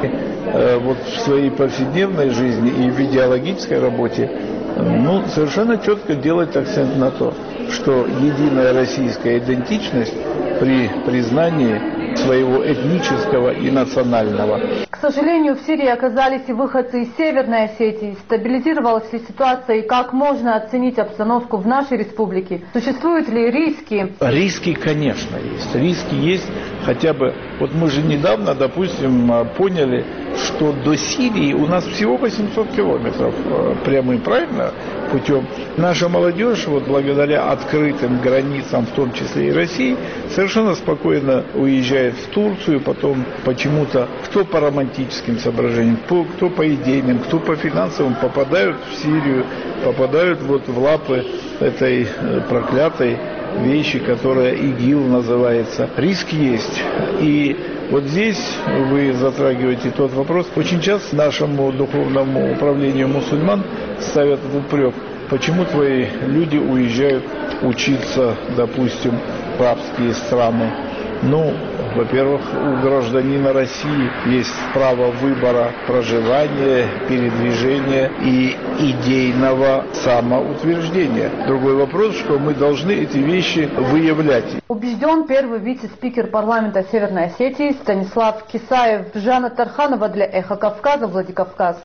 Вот в своей повседневной жизни и в идеологической работе совершенно четко делать акцент на то, что единая российская идентичность при признании своего этнического и национального. К сожалению, в Сирии оказались и выходцы из Северной Осетии. Стабилизировалась ли ситуация и как можно оценить обстановку в нашей республике? Существуют ли риски? Риски, конечно, есть. Риски есть хотя бы... Вот мы же недавно, допустим, поняли, что до Сирии у нас всего 800 километров прямым, правильно, путем. Наша молодежь, вот благодаря открытым границам, в том числе и России, совершенно спокойно уезжает в Турцию, потом почему-то, кто по романтическим соображениям, кто по идейным, кто по финансовым, попадают в Сирию, попадают вот в лапы этой проклятой вещи, которая ИГИЛ называется. Риск есть. И вот здесь вы затрагиваете тот вопрос. Очень часто нашему духовному управлению мусульман ставят этот упрек. Почему твои люди уезжают учиться, допустим, в арабские страны? Во-первых, у гражданина России есть право выбора проживания, передвижения и идейного самоутверждения. Другой вопрос, что мы должны эти вещи выявлять. Убежден первый вице-спикер парламента Северной Осетии Станислав Кисаев. Жанна Тарханова для «Эхо Кавказа», Владикавказ.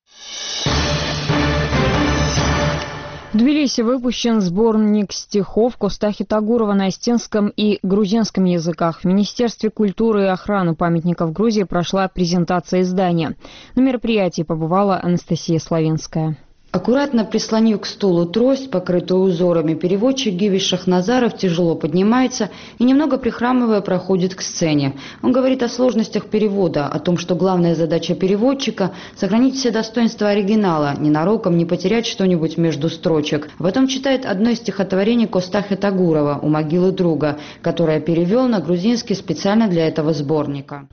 В Тбилиси выпущен сборник стихов Костахи Тагурова на остинском и грузинском языках. В Министерстве культуры и охраны памятников Грузии прошла презентация издания. На мероприятии побывала Анастасия Славинская. Аккуратно прислонив к стулу трость, покрытую узорами, переводчик Гивиш Шахназаров тяжело поднимается и, немного прихрамывая, проходит к сцене. Он говорит о сложностях перевода, о том, что главная задача переводчика – сохранить все достоинства оригинала, ненароком не потерять что-нибудь между строчек. А потом читает одно из стихотворений Костахи Тагурова «У могилы друга», которое перевел на грузинский специально для этого сборника.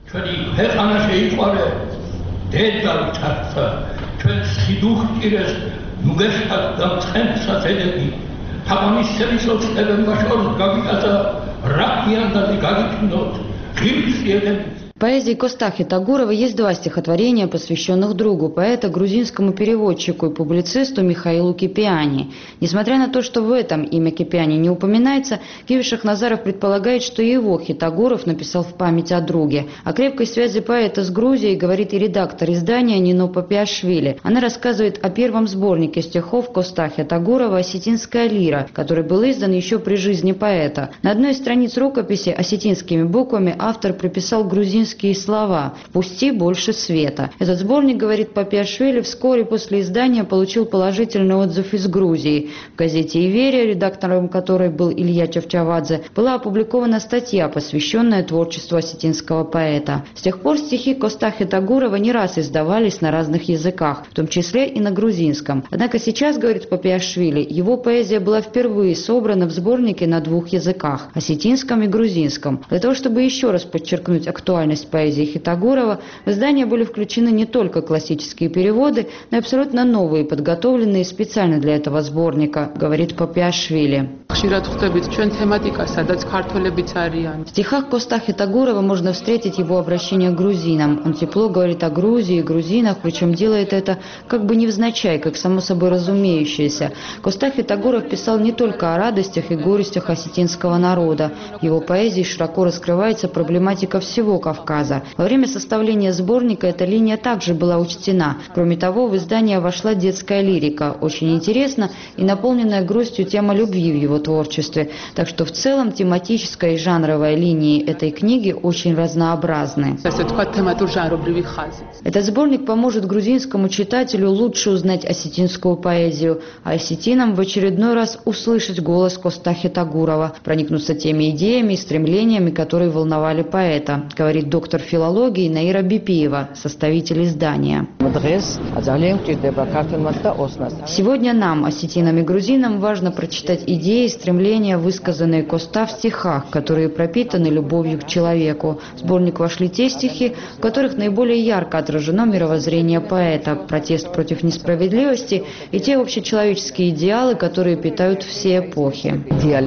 В поэзии Костахи Тагурова есть два стихотворения, посвященных другу, поэта, грузинскому переводчику и публицисту Михаилу Кипиани. Несмотря на то, что в этом имя Кипиани не упоминается, Гивиш Шахназаров предполагает, что его Хитагуров написал в память о друге. О крепкой связи поэта с Грузией говорит и редактор издания Нино Папиашвили. Она рассказывает о первом сборнике стихов Костахи Тагурова «Осетинская лира», который был издан еще при жизни поэта. На одной из страниц рукописи осетинскими буквами автор прописал грузинский грузинские слова «Впусти больше света». Этот сборник, говорит Папиашвили, вскоре после издания получил положительный отзыв из Грузии. В газете «Иверия», редактором которой был Илья Чавчавадзе, была опубликована статья, посвященная творчеству осетинского поэта. С тех пор стихи Костахи Тагурова не раз издавались на разных языках, в том числе и на грузинском. Однако сейчас, говорит Папиашвили, его поэзия была впервые собрана в сборнике на двух языках – осетинском и грузинском. Для того, чтобы еще раз подчеркнуть актуальность поэзии Хитагурова, в издание были включены не только классические переводы, но и абсолютно новые, подготовленные специально для этого сборника, говорит Папиашвили. В стихах Костахи Тагурова можно встретить его обращение к грузинам. Он тепло говорит о Грузии и грузинах, причем делает это как бы невзначай, как само собой разумеющееся. Костахи Тагуров писал не только о радостях и горестях осетинского народа. В его поэзии широко раскрывается проблематика всего Кавказа. Во время составления сборника эта линия также была учтена. Кроме того, в издание вошла детская лирика. Очень интересна и наполненная грустью тема любви в его творчестве. Так что в целом тематическая и жанровая линии этой книги очень разнообразны. Этот сборник поможет грузинскому читателю лучше узнать осетинскую поэзию, а осетинам в очередной раз услышать голос Костахи Тагурова, проникнуться теми идеями и стремлениями, которые волновали поэта, говорит доктор филологии Наира Бипиева, составитель издания. Сегодня нам, осетинам и грузинам, важно прочитать идеи и стремления, высказанные Коста в стихах, которые пропитаны любовью к человеку. В сборник вошли те стихи, в которых наиболее ярко отражено мировоззрение поэта, протест против несправедливости и те общечеловеческие идеалы, которые питают все эпохи.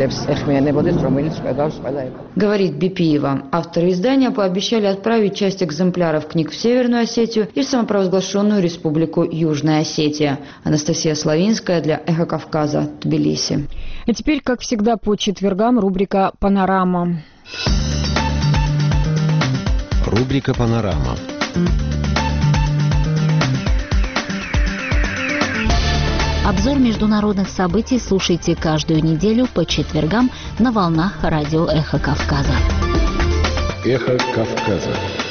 Говорит Бипиева. Авторы издания пообещали отправить часть экземпляров книг в Северную Осетию и в самопровозглашенную республику Южная Осетия. Анастасия Славинская для «Эхо Кавказа», Тбилиси. А теперь, как всегда, по четвергам рубрика «Панорама». Рубрика «Панорама». Обзор международных событий слушайте каждую неделю по четвергам на волнах радио «Эхо Кавказа». «Эхо Кавказа».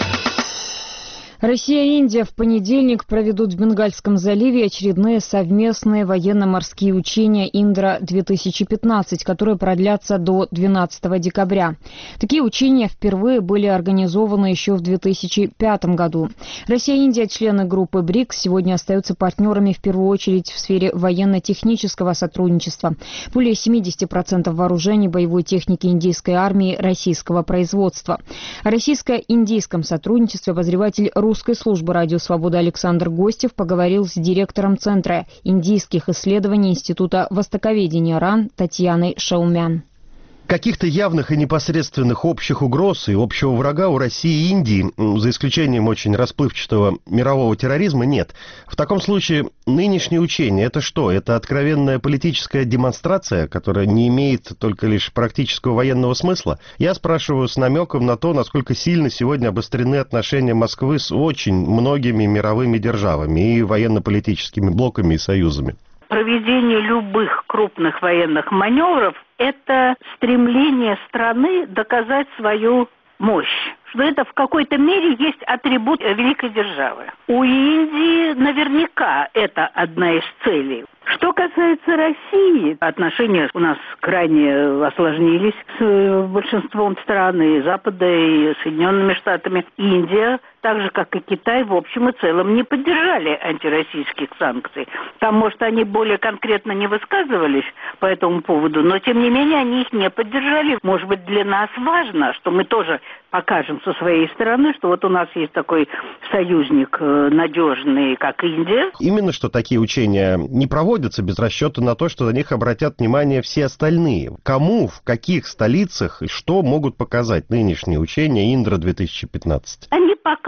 Россия и Индия в понедельник проведут в Бенгальском заливе очередные совместные военно-морские учения «Индра-2015», которые продлятся до 12 декабря. Такие учения впервые были организованы еще в 2005 году. Россия и Индия, члены группы БРИКС, сегодня остаются партнерами в первую очередь в сфере военно-технического сотрудничества. Более 70% вооружений боевой техники индийской армии российского производства. О российско-индийском сотрудничестве обозреватель русской службы «Радио Свобода» Александр Гостев поговорил с директором Центра индийских исследований Института востоковедения РАН Татьяной Шаумян. Каких-то явных и непосредственных общих угроз и общего врага у России и Индии, за исключением очень расплывчатого мирового терроризма, нет. В таком случае нынешние учения – это что? Это откровенная политическая демонстрация, которая не имеет только лишь практического военного смысла? Я спрашиваю с намеком на то, насколько сильно сегодня обострены отношения Москвы с очень многими мировыми державами и военно-политическими блоками и союзами. Проведение любых крупных военных маневров – это стремление страны доказать свою мощь, что это в какой-то мере есть атрибут великой державы. У Индии наверняка это одна из целей. Что касается России, отношения у нас крайне осложнились с большинством стран, и Запада, и Соединенными Штатами. Индия, так же как и Китай, в общем и целом не поддержали антироссийских санкций. Там, может, они более конкретно не высказывались по этому поводу, но, тем не менее, они их не поддержали. Может быть, для нас важно, что мы тоже покажем со своей стороны, что вот у нас есть такой союзник надежный, как Индия. Именно что такие учения не проводятся без расчета на то, что на них обратят внимание все остальные. Кому, в каких столицах и что могут показать нынешние учения Индра-2015? Они покажут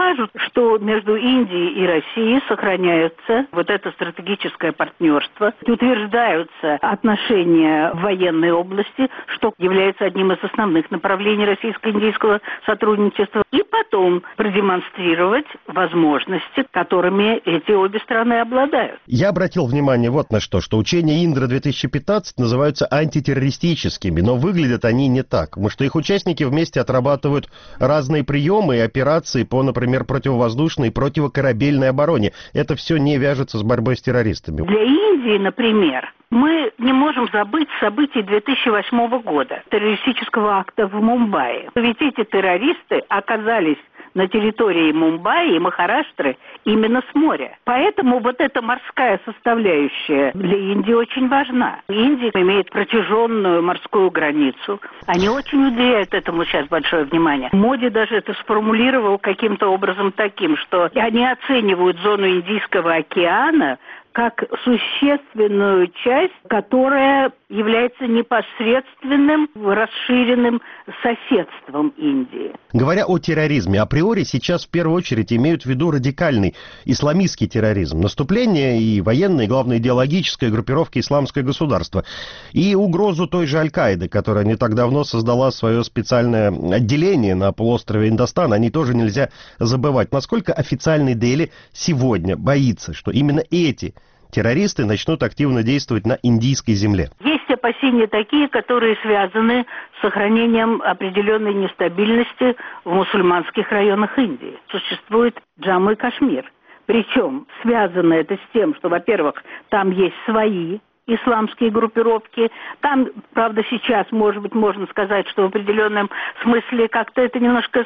покажут, что между Индией и Россией сохраняется вот это стратегическое партнерство, утверждаются отношения в военной области, что является одним из основных направлений российско-индийского сотрудничества, и потом продемонстрировать возможности, которыми эти обе страны обладают. Я обратил внимание вот на что учения Индра-2015 называются антитеррористическими, но выглядят они не так, потому что их участники вместе отрабатывают разные приемы и операции по, например, противовоздушной и противокорабельной обороне. Это все не вяжется с борьбой с террористами. Для Индии, например, мы не можем забыть событий 2008 года, террористического акта в Мумбаи. Ведь эти террористы оказались на территории Мумбаи и Махараштры именно с моря. Поэтому вот эта морская составляющая для Индии очень важна. Индия имеет протяженную морскую границу. Они очень уделяют этому сейчас большое внимание. Моди даже это сформулировал каким-то образом таким, что они оценивают зону Индийского океана как существенную часть, которая является непосредственным расширенным соседством Индии. Говоря о терроризме, априори сейчас в первую очередь имеют в виду радикальный исламистский терроризм, наступление и военные, и, главное, идеологические группировки «Исламское государство», и угрозу той же Аль-Каиды, которая не так давно создала свое специальное отделение на полуострове Индостан. О ней тоже нельзя забывать. Насколько официальный Дели сегодня боится, что именно эти террористы начнут активно действовать на индийской земле? Есть опасения такие, которые связаны с сохранением определенной нестабильности в мусульманских районах Индии. Существует Джамму и Кашмир. Причем связано это с тем, что, во-первых, там есть свои исламские группировки. Там, правда, сейчас, может быть, можно сказать, что в определенном смысле как-то это немножко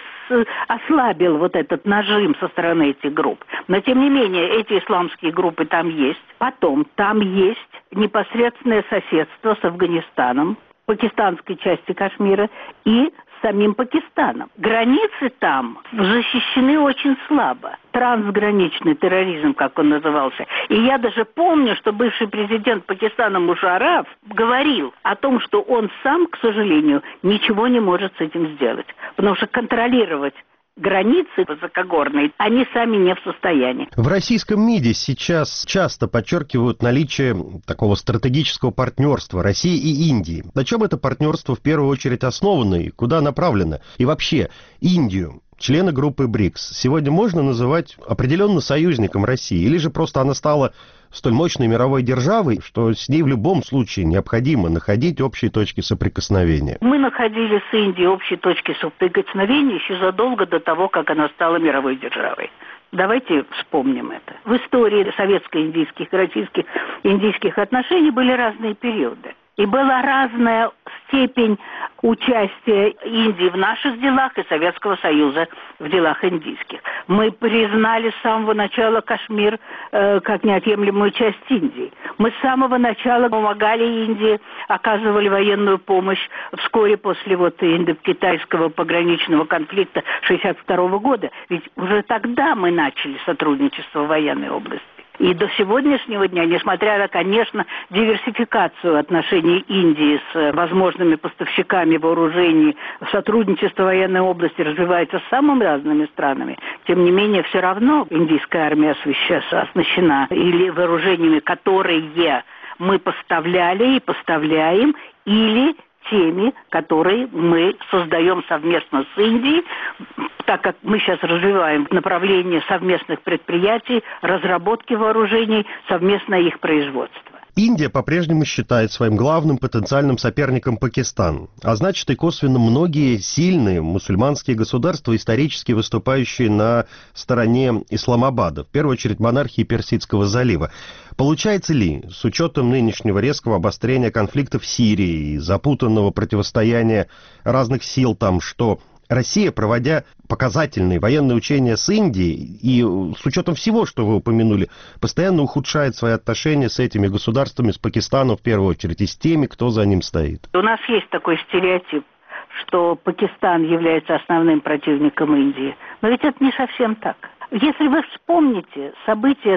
ослабил вот этот нажим со стороны этих групп. Но, тем не менее, эти исламские группы там есть. Потом, там есть непосредственное соседство с Афганистаном, пакистанской части Кашмира и самим Пакистаном. Границы там защищены очень слабо. Трансграничный терроризм, как он назывался. И я даже помню, что бывший президент Пакистана Мушарраф говорил о том, что он сам, к сожалению, ничего не может с этим сделать. Потому что контролировать границы высокогорные они сами не в состоянии. В российском МИДе сейчас часто подчеркивают наличие такого стратегического партнерства России и Индии. На чем это партнерство в первую очередь основано и куда направлено? И вообще, Индию, члена группы БРИКС, сегодня можно называть определенно союзником России? Или же просто она стала столь мощной мировой державой, что с ней в любом случае необходимо находить общие точки соприкосновения? Мы находили с Индией общие точки соприкосновения еще задолго до того, как она стала мировой державой. Давайте вспомним это. В истории советско-индийских и российско-индийских отношений были разные периоды. И была разная степень участия Индии в наших делах и Советского Союза в делах индийских. Мы признали с самого начала Кашмир как неотъемлемую часть Индии. Мы с самого начала помогали Индии, оказывали военную помощь вскоре после индокитайского пограничного конфликта 1962 года. Ведь уже тогда мы начали сотрудничество в военной области. И до сегодняшнего дня, несмотря на, конечно, диверсификацию отношений Индии с возможными поставщиками вооружений, сотрудничество в военной области развивается с самыми разными странами. Тем не менее, все равно индийская армия оснащена или вооружениями, которые мы поставляли и поставляем, или теми, которые мы создаем совместно с Индией, так как мы сейчас развиваем направление совместных предприятий, разработки вооружений, совместное их производство. Индия по-прежнему считает своим главным потенциальным соперником Пакистан, а значит и косвенно многие сильные мусульманские государства, исторически выступающие на стороне Исламабада, в первую очередь монархии Персидского залива. Получается ли, с учетом нынешнего резкого обострения конфликта в Сирии и запутанного противостояния разных сил там, что Россия, проводя показательные военные учения с Индией и с учетом всего, что вы упомянули, постоянно ухудшает свои отношения с этими государствами, с Пакистаном в первую очередь, и с теми, кто за ним стоит? У нас есть такой стереотип, что Пакистан является основным противником Индии. Но ведь это не совсем так. Если вы вспомните события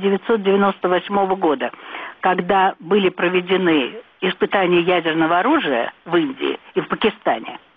1998 года, когда были проведены испытания ядерного оружия в Индии и в Пакистане,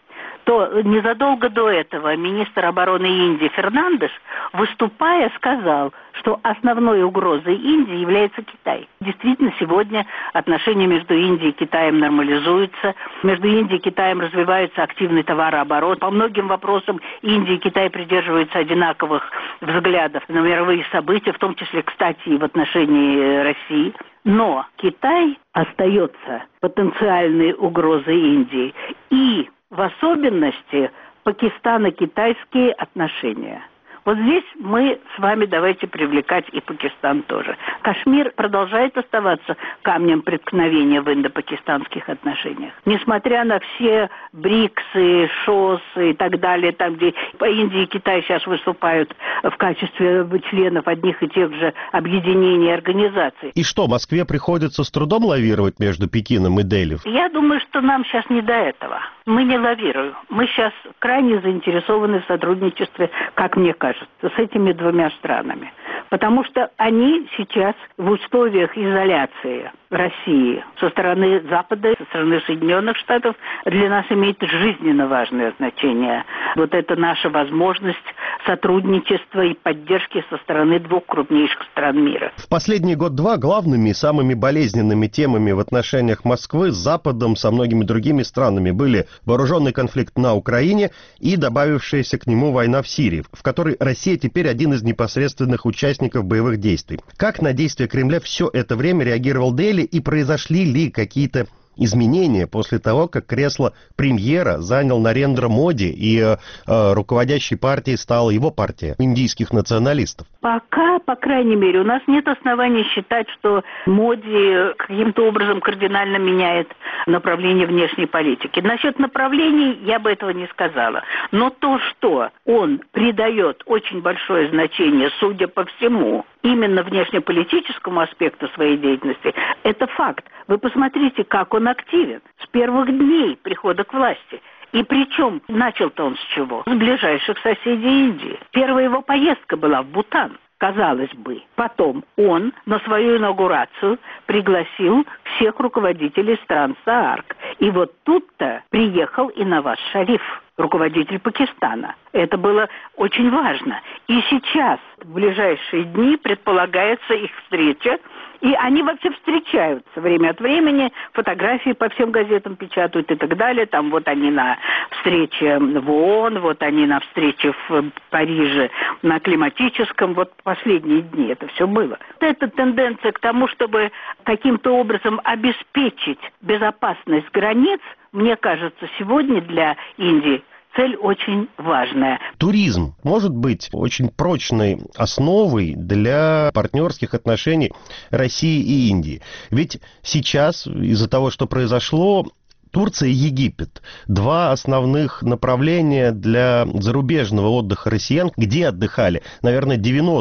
что незадолго до этого министр обороны Индии Фернандеш, выступая, сказал, что основной угрозой Индии является Китай. Действительно, сегодня отношения между Индией и Китаем нормализуются. Между Индией и Китаем развивается активный товарооборот. По многим вопросам Индия и Китай придерживаются одинаковых взглядов на мировые события, в том числе, кстати, и в отношении России. Но Китай остается потенциальной угрозой Индии. И в особенности пакистано-китайские отношения. Вот здесь мы с вами давайте привлекать и Пакистан тоже. Кашмир продолжает оставаться камнем преткновения в индо-пакистанских отношениях. Несмотря на все БРИКСы, ШОС и так далее, там, где Индия и Китай сейчас выступают в качестве членов одних и тех же объединений и организаций. И что, Москве приходится с трудом лавировать между Пекином и Дели? Я думаю, что нам сейчас не до этого. Мы не лавируем. Мы сейчас крайне заинтересованы в сотрудничестве, как мне кажется, с этими двумя странами. Потому что они сейчас в условиях изоляции России со стороны Запада, со стороны Соединенных Штатов для нас имеет жизненно важное значение. Вот это наша возможность сотрудничества и поддержки со стороны двух крупнейших стран мира. В последний год-два главными и самыми болезненными темами в отношениях Москвы с Западом, со многими другими странами были вооруженный конфликт на Украине и добавившаяся к нему война в Сирии, в которой Россия теперь один из непосредственных участников боевых действий. Как на действия Кремля все это время реагировал Дели и произошли ли какие-то изменения после того, как кресло премьера занял Нарендра Моди и руководящей партией стала его партия индийских националистов? Пока, по крайней мере, у нас нет оснований считать, что Моди каким-то образом кардинально меняет направление внешней политики. Насчет направлений я бы этого не сказала. Но то, что он придает очень большое значение, судя по всему, именно внешнеполитическому аспекту своей деятельности, это факт. Вы посмотрите, как он активен с первых дней прихода к власти. И причем начал-то он с чего? С ближайших соседей Индии. Первая его поездка была в Бутан, казалось бы. Потом он на свою инаугурацию пригласил всех руководителей стран СААРК. И вот тут-то приехал и Наваз Шариф, руководитель Пакистана. Это было очень важно. И сейчас, в ближайшие дни, предполагается их встреча. И они вообще встречаются время от времени, фотографии по всем газетам печатают и так далее. Там вот они на встрече в ООН, вот они на встрече в Париже на климатическом. Вот последние дни это все было. Это тенденция к тому, чтобы каким-то образом обеспечить безопасность границ, мне кажется, сегодня для Индии цель очень важная. Туризм может быть очень прочной основой для партнерских отношений России и Индии. Ведь сейчас из-за того, что произошло, Турция и Египет – два основных направления для зарубежного отдыха россиян, где отдыхали, наверное,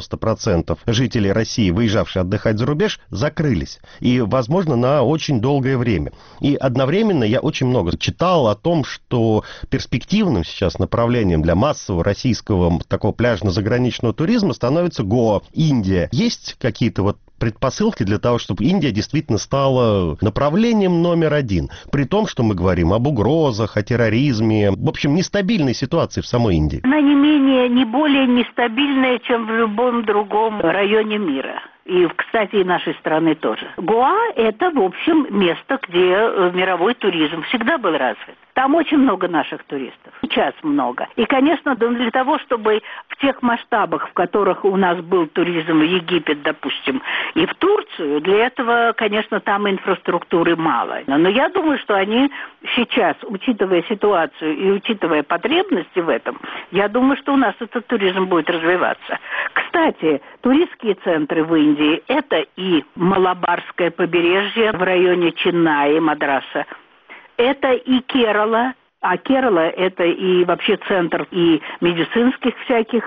90% жителей России, выезжавшие отдыхать за рубеж, закрылись. И, возможно, на очень долгое время. И одновременно я очень много читал о том, что перспективным сейчас направлением для массового российского такого пляжно-заграничного туризма становится Гоа, Индия. Есть какие-то вот предпосылки для того, чтобы Индия действительно стала направлением номер один. При том, что мы говорим об угрозах, о терроризме, в общем, нестабильной ситуации в самой Индии. Она не менее, не более нестабильная, чем в любом другом районе мира. И, кстати, и нашей страны тоже. Гоа – это, в общем, место, где мировой туризм всегда был развит. Там очень много наших туристов. Сейчас много. И, конечно, для того, чтобы в тех масштабах, в которых у нас был туризм в Египет, допустим, и в Турцию, для этого, конечно, там инфраструктуры мало. Но я думаю, что они сейчас, учитывая ситуацию и учитывая потребности в этом, я думаю, что у нас этот туризм будет развиваться. Кстати, туристские центры в Индии – это и Малабарское побережье в районе Ченнаи, Мадраса, это и Керала, а Керала – это и вообще центр и медицинских всяких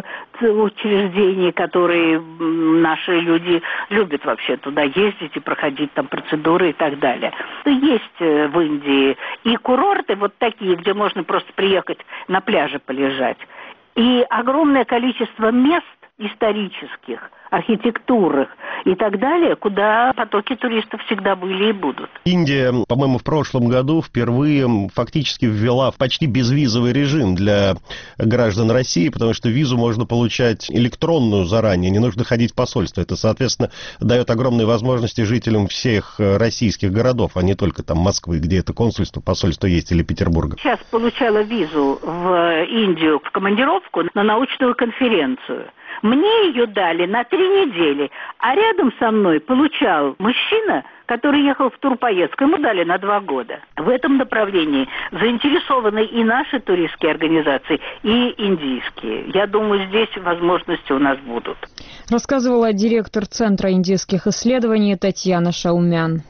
учреждений, которые наши люди любят вообще туда ездить и проходить там процедуры и так далее. Есть в Индии и курорты вот такие, где можно просто приехать на пляже полежать, и огромное количество мест, исторических, архитектурных и так далее, куда потоки туристов всегда были и будут. Индия, по-моему, в прошлом году впервые фактически ввела почти безвизовый режим для граждан России, потому что визу можно получать электронную заранее, не нужно ходить в посольство. Это, соответственно, дает огромные возможности жителям всех российских городов, а не только там Москвы, где это консульство, посольство есть, или Петербурга. Сейчас получала визу в Индию в командировку на научную конференцию. Мне ее дали на 3 недели, а рядом со мной получал мужчина, который ехал в турпоездку, ему дали на 2 года. В этом направлении заинтересованы и наши туристские организации, и индийские. Я думаю, здесь возможности у нас будут. Рассказывала директор Центра индийских исследований Татьяна Шаумян.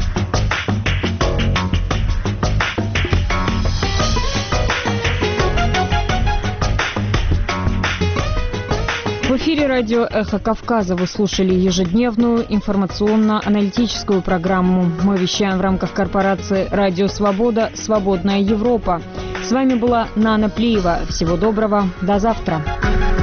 В эфире радио «Эхо Кавказа» вы слушали ежедневную информационно-аналитическую программу. Мы вещаем в рамках корпорации «Радио Свобода. Свободная Европа». С вами была Нана Плиева. Всего доброго. До завтра.